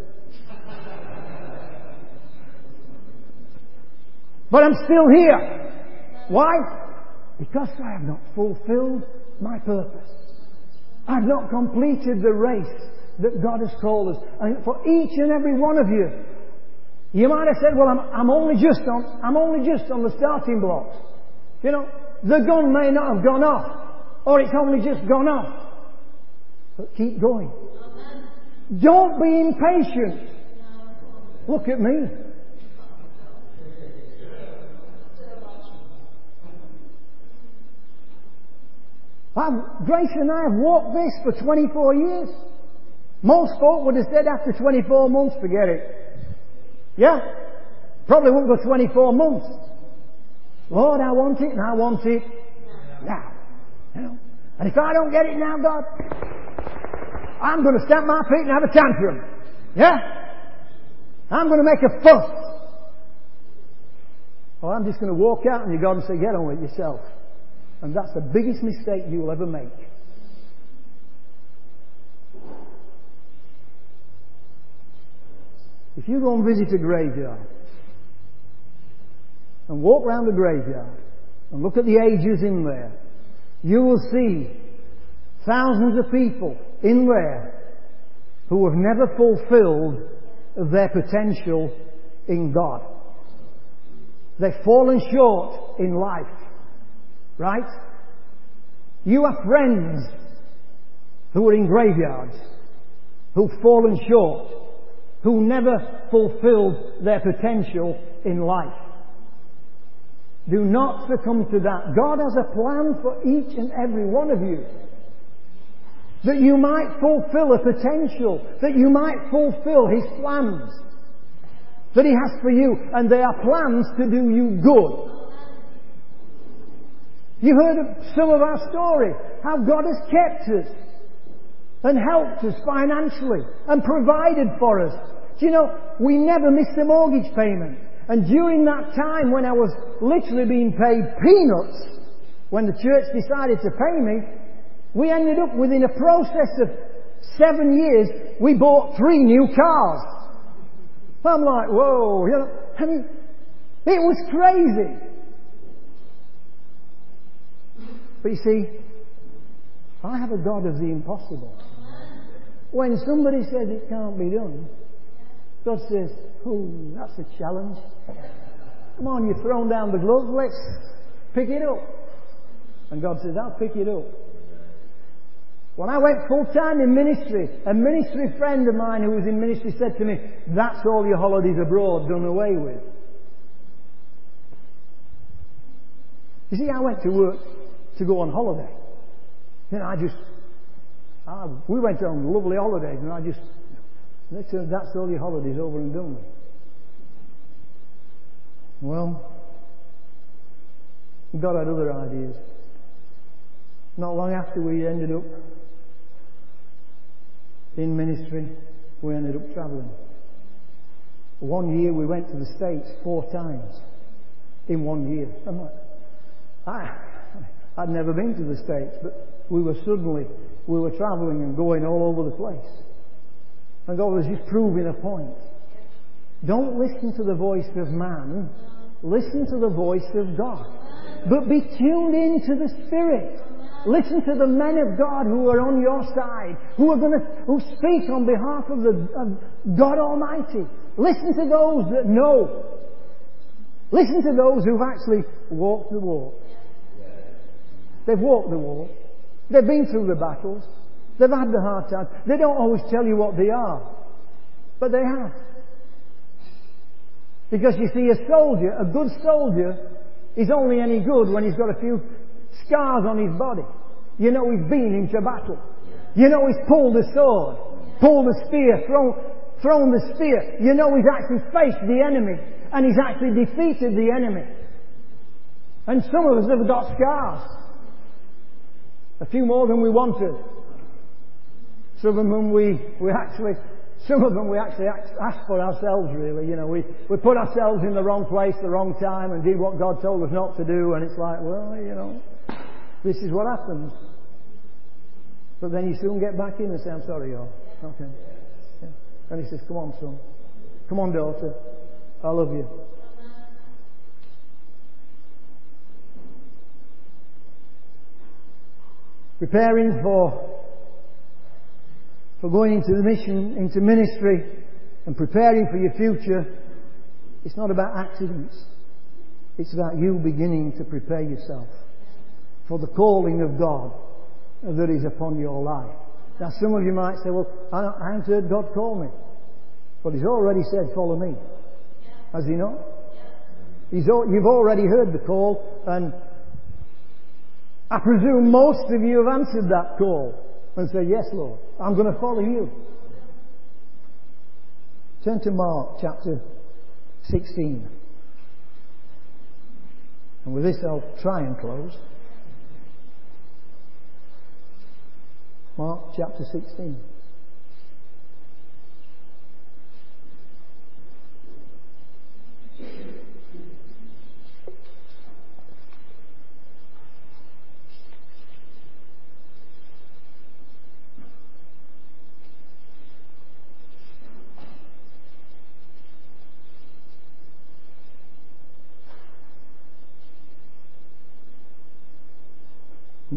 S1: But I'm still here. Why? Because I have not fulfilled my purpose. I've not completed the race that God has called us. And for each and every one of you, you might have said, well, I'm only just on the starting blocks. You know, the gun may not have gone off, or it's only just gone off. But keep going. Don't be impatient. Look at me. Grace and I have walked this for 24 years. Most folk would have said after 24 months, forget it. Yeah? Probably won't go 24 months. Lord, I want it and I want it now. You know? And if I don't get it now, God, I'm going to stamp my feet and have a tantrum. Yeah? I'm going to make a fuss. Or I'm just going to walk out on you, God, and say, get on with it yourself. And that's the biggest mistake you'll ever make. If you go and visit a graveyard and walk round the graveyard and look at the ages in there, you will see thousands of people in there who have never fulfilled their potential in God. They've fallen short in life. Right? You have friends who are in graveyards, who've fallen short, who never fulfilled their potential in life. Do not succumb to that. God has a plan for each and every one of you. That you might fulfill a potential. That you might fulfill His plans that He has for you. And they are plans to do you good. You heard of some of our story. How God has kept us. And helped us financially. And provided for us. Do you know, we never missed a mortgage payment. And during that time when I was literally being paid peanuts, when the church decided to pay me, we ended up within a process of 7 years, we bought 3 new cars. I'm like, whoa, you know, I mean, it was crazy. But you see, I have a God of the impossible. When somebody says it can't be done, God says, ooh, that's a challenge. Come on, you've thrown down the glove, let's pick it up. And God says, I'll pick it up. When I went full-time in ministry, a ministry friend of mine who was in ministry said to me, that's all your holidays abroad done away with. You see, I went to work to go on holiday. Then we went on lovely holidays and they said, that's all your holidays over and done with. Well, God had other ideas. Not long after we ended up in ministry, we ended up travelling. One year we went to the States 4 times in 1 year. I'm like, I'd never been to the States, but we were travelling and going all over the place. And God was just proving a point. Don't listen to the voice of man. Listen to the voice of God. But be tuned in to the Spirit. Listen to the men of God who are on your side, who speak on behalf of God Almighty. Listen to those that know. Listen to those who've actually walked the walk. They've walked the walk. They've been through the battles. They've had the hard times. They don't always tell you what they are. But they have. Because you see, a good soldier, is only any good when he's got a few scars on his body. You know he's been into battle. You know he's pulled the sword, pulled the spear, thrown the spear. You know he's actually faced the enemy. And he's actually defeated the enemy. And some of us have got scars. A few more than we wanted. Some of them we actually asked for ourselves, really. You know, we put ourselves in the wrong place, the wrong time, and did what God told us not to do, and it's like, well, you know, this is what happens. But then you soon get back in and say, I'm sorry, y'all. Okay. Yeah. And He says, come on, son. Come on, daughter. I love you. Preparing for going into the mission, into ministry, and preparing for your future, it's not about accidents. It's about you beginning to prepare yourself for the calling of God that is upon your life. Now some of you might say, well, I haven't heard God call me. But He's already said, follow me. Has He not? You've already heard the call, and I presume most of you have answered that call and said, yes, Lord, I'm going to follow you. Turn to Mark chapter 16. And with this I'll try and close. Mark chapter 16.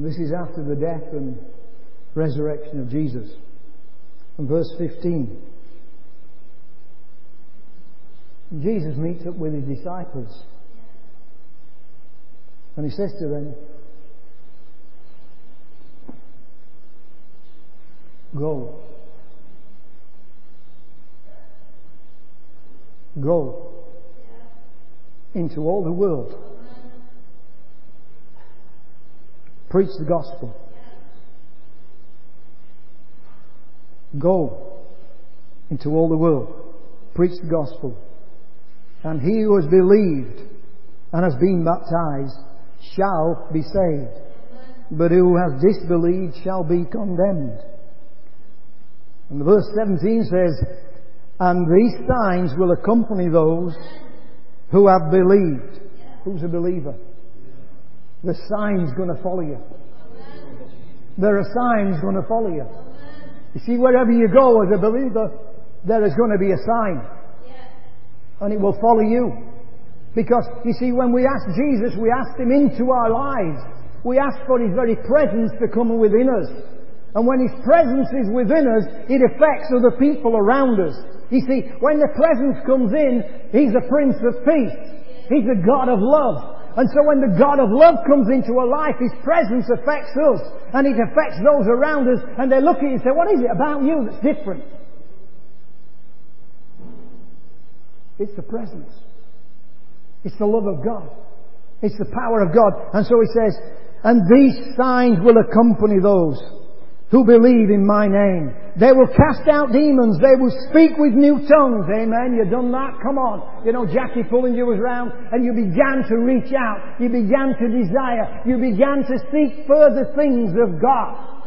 S1: And this is after the death and resurrection of Jesus. And verse 15. Jesus meets up with His disciples. And He says to them, Go. Go into all the world. Preach the gospel. Go into all the world. Preach the gospel. And he who has believed and has been baptized shall be saved. But who has disbelieved shall be condemned. And verse 17 says, and these signs will accompany those who have believed. Who's a believer? The sign's going to follow you. There are signs going to follow you. You see, wherever you go as a believer, there is going to be a sign. And it will follow you. Because, you see, when we ask Jesus, we ask Him into our lives. We ask for His very presence to come within us. And when His presence is within us, it affects other people around us. You see, when the presence comes in, He's the Prince of Peace. He's the God of love. And so when the God of love comes into a life, His presence affects us. And it affects those around us. And they look at you and say, what is it about you that's different? It's the presence. It's the love of God. It's the power of God. And so He says, and these signs will accompany those who believe in my name. They will cast out demons. They will speak with new tongues. Amen. You done that? Come on. You know, Jackie pulling you was round and you began to reach out. You began to desire. You began to seek further things of God.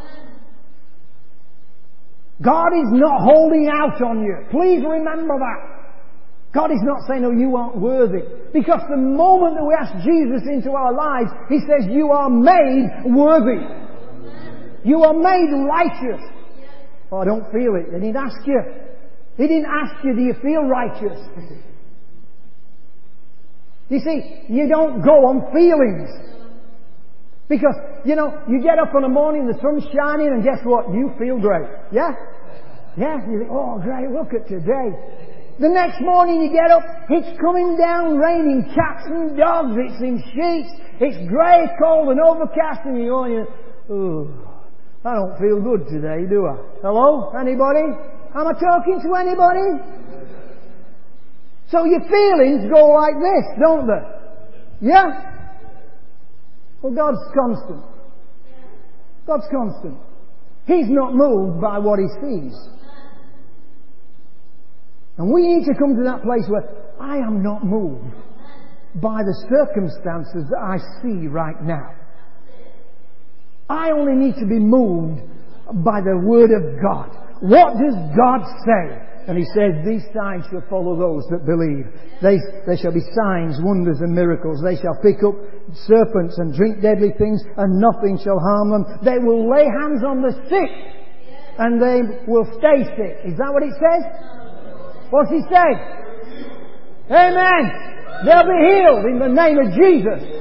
S1: God is not holding out on you. Please remember that. God is not saying, oh, you aren't worthy. Because the moment that we ask Jesus into our lives, He says, you are made worthy. You are made righteous. Oh, I don't feel it. He didn't ask you. He didn't ask you, do you feel righteous? You see, you don't go on feelings. Because, you know, you get up in the morning, the sun's shining, and guess what? You feel great. Yeah? Yeah? You think, oh, great, look at today. The next morning you get up, it's coming down raining cats and dogs, it's in sheets, it's grey, cold and overcast, and you're going, oh, I don't feel good today, do I? Hello? Anybody? Am I talking to anybody? So your feelings go like this, don't they? Yeah? Well, God's constant. God's constant. He's not moved by what He sees. And we need to come to that place where I am not moved by the circumstances that I see right now. I only need to be moved by the Word of God. What does God say? And He says, these signs shall follow those that believe. There shall be signs, wonders and miracles. They shall pick up serpents and drink deadly things, and nothing shall harm them. They will lay hands on the sick, and they will stay sick. Is that what it says? What's He say? Amen. They'll be healed in the name of Jesus.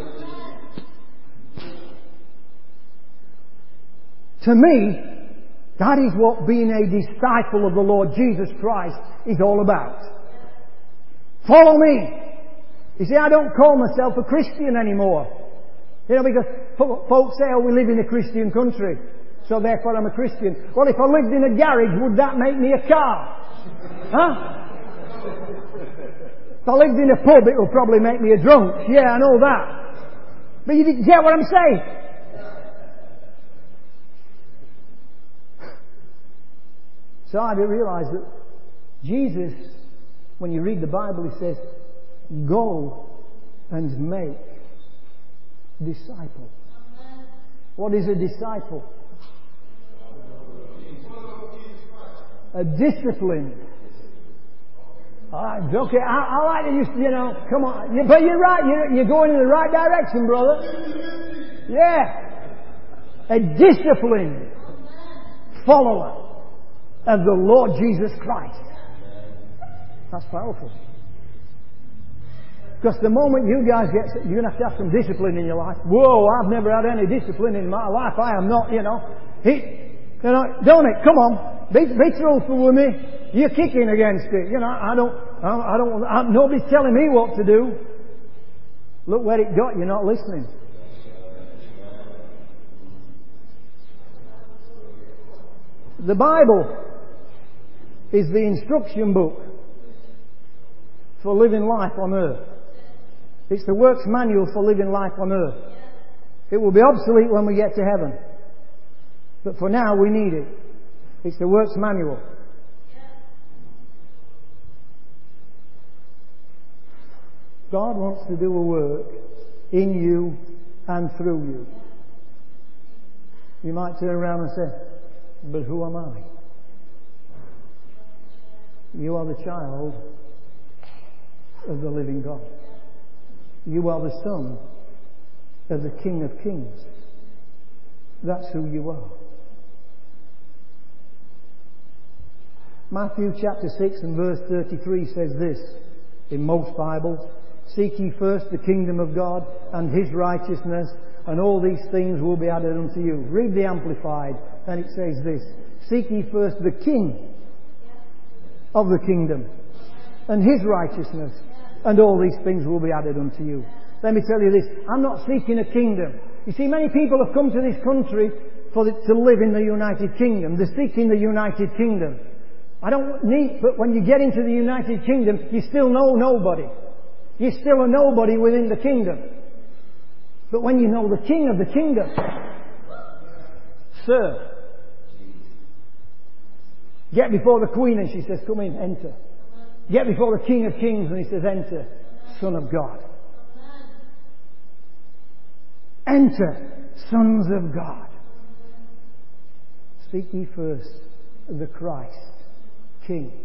S1: To me, that is what being a disciple of the Lord Jesus Christ is all about. Follow me. You see, I don't call myself a Christian anymore. You know, because folks say, oh, we live in a Christian country, so therefore I'm a Christian. Well, if I lived in a garage, would that make me a car? Huh? If I lived in a pub, it would probably make me a drunk. Yeah, I know that. But you get what I'm saying? So I realize that Jesus, when you read the Bible, He says, go and make disciples. What is a disciple? A discipline. Okay, I like to just, you know, come on. But you're right, you're going in the right direction, brother. Yeah. A disciplined follower of the Lord Jesus Christ. That's powerful. Because the moment you guys get, you're going to have some discipline in your life. Whoa, I've never had any discipline in my life. I am not, don't it? Come on. Be truthful with me. You're kicking against it. Nobody's telling me what to do. Look where it got you, not listening. The Bible is the instruction book for living life on earth. It's the works manual for living life on earth. It will be obsolete when we get to heaven. But for now we need it. It's the works manual. God wants to do a work in you and through you. You might turn around and say, but who am I? You are the child of the living God. You are the son of the King of Kings. That's who you are. Matthew chapter 6 and verse 33 says this in most Bibles. Seek ye first the kingdom of God and His righteousness, and all these things will be added unto you. Read the Amplified, and it says this. Seek ye first the King of the kingdom and His righteousness, and all these things will be added unto you. Let me tell you this. I'm not seeking a kingdom. You see, many people have come to this country to live in the United Kingdom. They're seeking the United Kingdom. But when you get into the United Kingdom, you still know nobody. You're still a nobody within the kingdom. But when you know the King of the kingdom, sir, get before the Queen and she says, come in, enter. Get before the King of Kings and he says, enter, Son of God. Enter, sons of God. Seek ye first the Christ, King.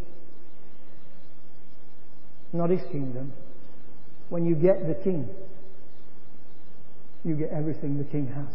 S1: Not His kingdom. When you get the King, you get everything the King has.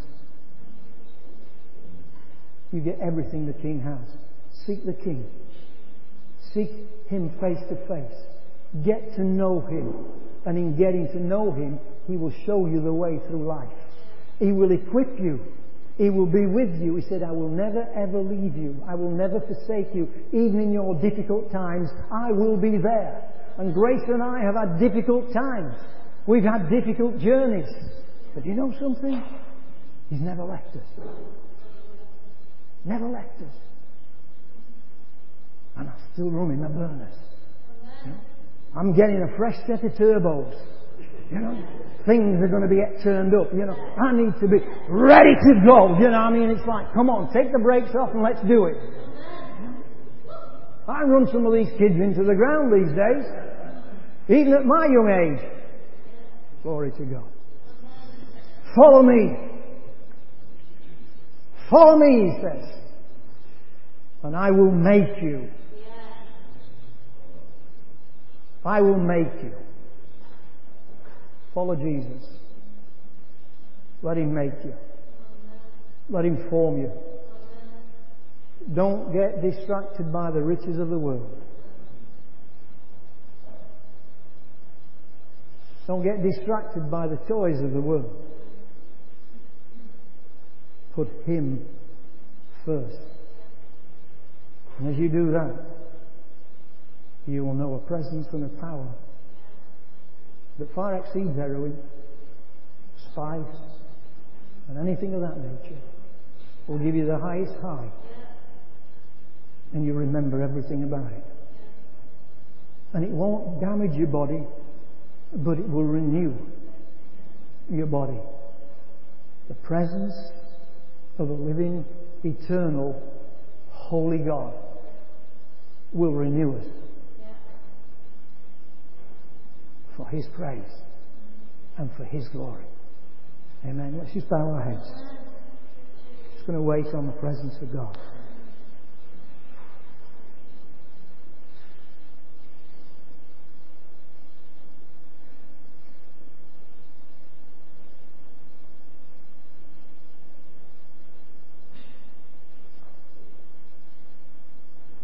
S1: You get everything the King has. Seek the King. Seek Him face to face. Get to know Him. And in getting to know Him, He will show you the way through life. He will equip you. He will be with you. He said, I will never ever leave you. I will never forsake you. Even in your difficult times, I will be there. And Grace and I have had difficult times. We've had difficult journeys. But you know something? He's never left us. Never left us. And I'm still running my burners. You know? I'm getting a fresh set of turbos. You know, things are going to be turned up. You know, I need to be ready to go. You know what I mean? It's like, come on, take the brakes off and let's do it. I run some of these kids into the ground these days. Even at my young age. Glory to God. Follow me. Follow me, he says. And I will make you. I will make you. Follow Jesus. Let Him make you. Let Him form you. Don't get distracted by the riches of the world. Don't get distracted by the toys of the world. Put Him first. And as you do that, you will know a presence and a power that far exceeds heroin, spice, and anything of that nature. Will give you the highest high. And you remember everything about it. And it won't damage your body, but it will renew your body. The presence of a living, eternal, holy God will renew us for His praise and for His glory. Amen. Let's just bow our heads. Just going to wait on the presence of God.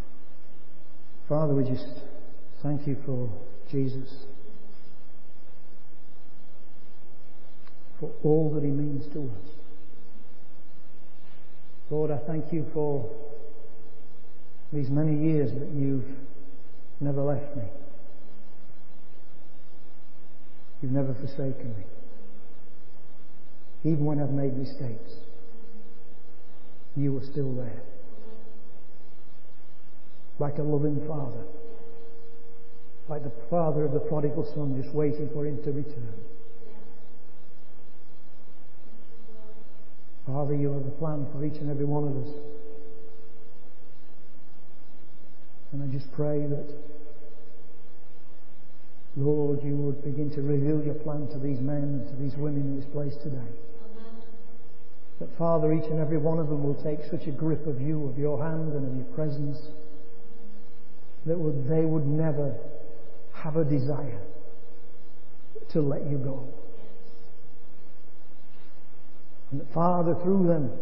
S1: Father, we just thank You for Jesus. for all that He means to us. Lord, I thank You for these many years that You've never left me. You've never forsaken me. Even when I've made mistakes, You were still there. Like a loving Father. Like the father of the prodigal son, just waiting for him to return. Father, You have a plan for each and every one of us. And I just pray that, Lord, You would begin to reveal Your plan to these men and to these women in this place today. That, Father, each and every one of them will take such a grip of You, of Your hand and of Your presence, that they would never have a desire to let You go. And that, Father, through them,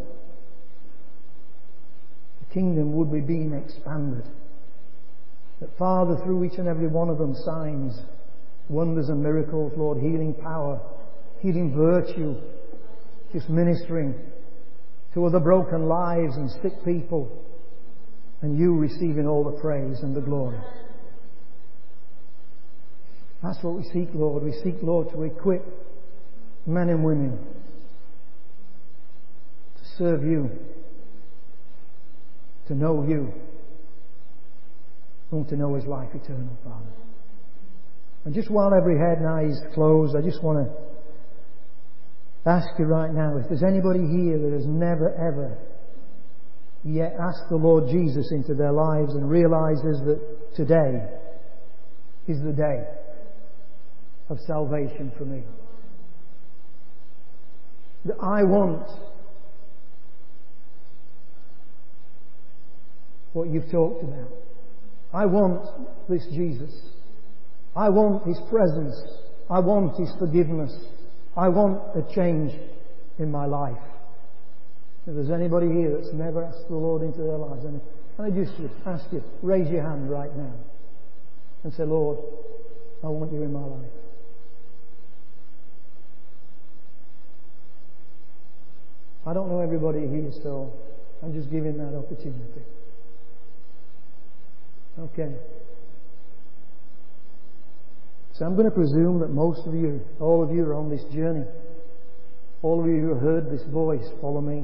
S1: the kingdom would be being expanded. That, Father, through each and every one of them, signs, wonders and miracles, Lord, healing power, healing virtue, just ministering to other broken lives and sick people, and You receiving all the praise and the glory. That's what we seek, Lord. We seek, Lord, to equip men and women to serve You, to know You, and to know His life eternal, Father. And just while every head and eye is closed, I just want to ask You right now, if there's anybody here that has never ever yet asked the Lord Jesus into their lives and realizes that today is the day of salvation for me. That I want what You've talked about. I want this Jesus. I want His presence. I want His forgiveness. I want a change in my life. If there's anybody here that's never asked the Lord into their lives, then I just ask you, raise your hand right now and say, Lord, I want You in my life. I don't know everybody here, so I'm just giving that opportunity. Okay. So I'm going to presume that most of you, all of you are on this journey. All of you who have heard this voice, follow me.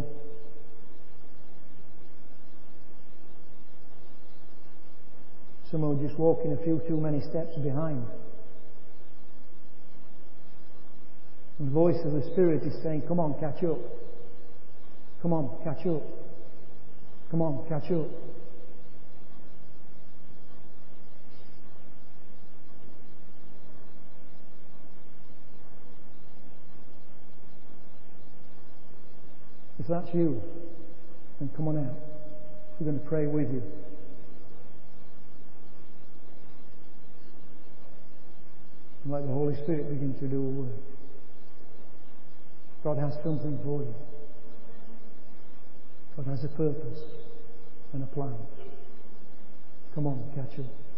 S1: Some are just walking a few too many steps behind. And the voice of the Spirit is saying, come on, catch up. Come on, catch up. Come on, catch up. If that's you, then come on out. We're going to pray with you. And let the Holy Spirit begin to do a work. God has something for you. God has a purpose and a plan. Come on, catch up.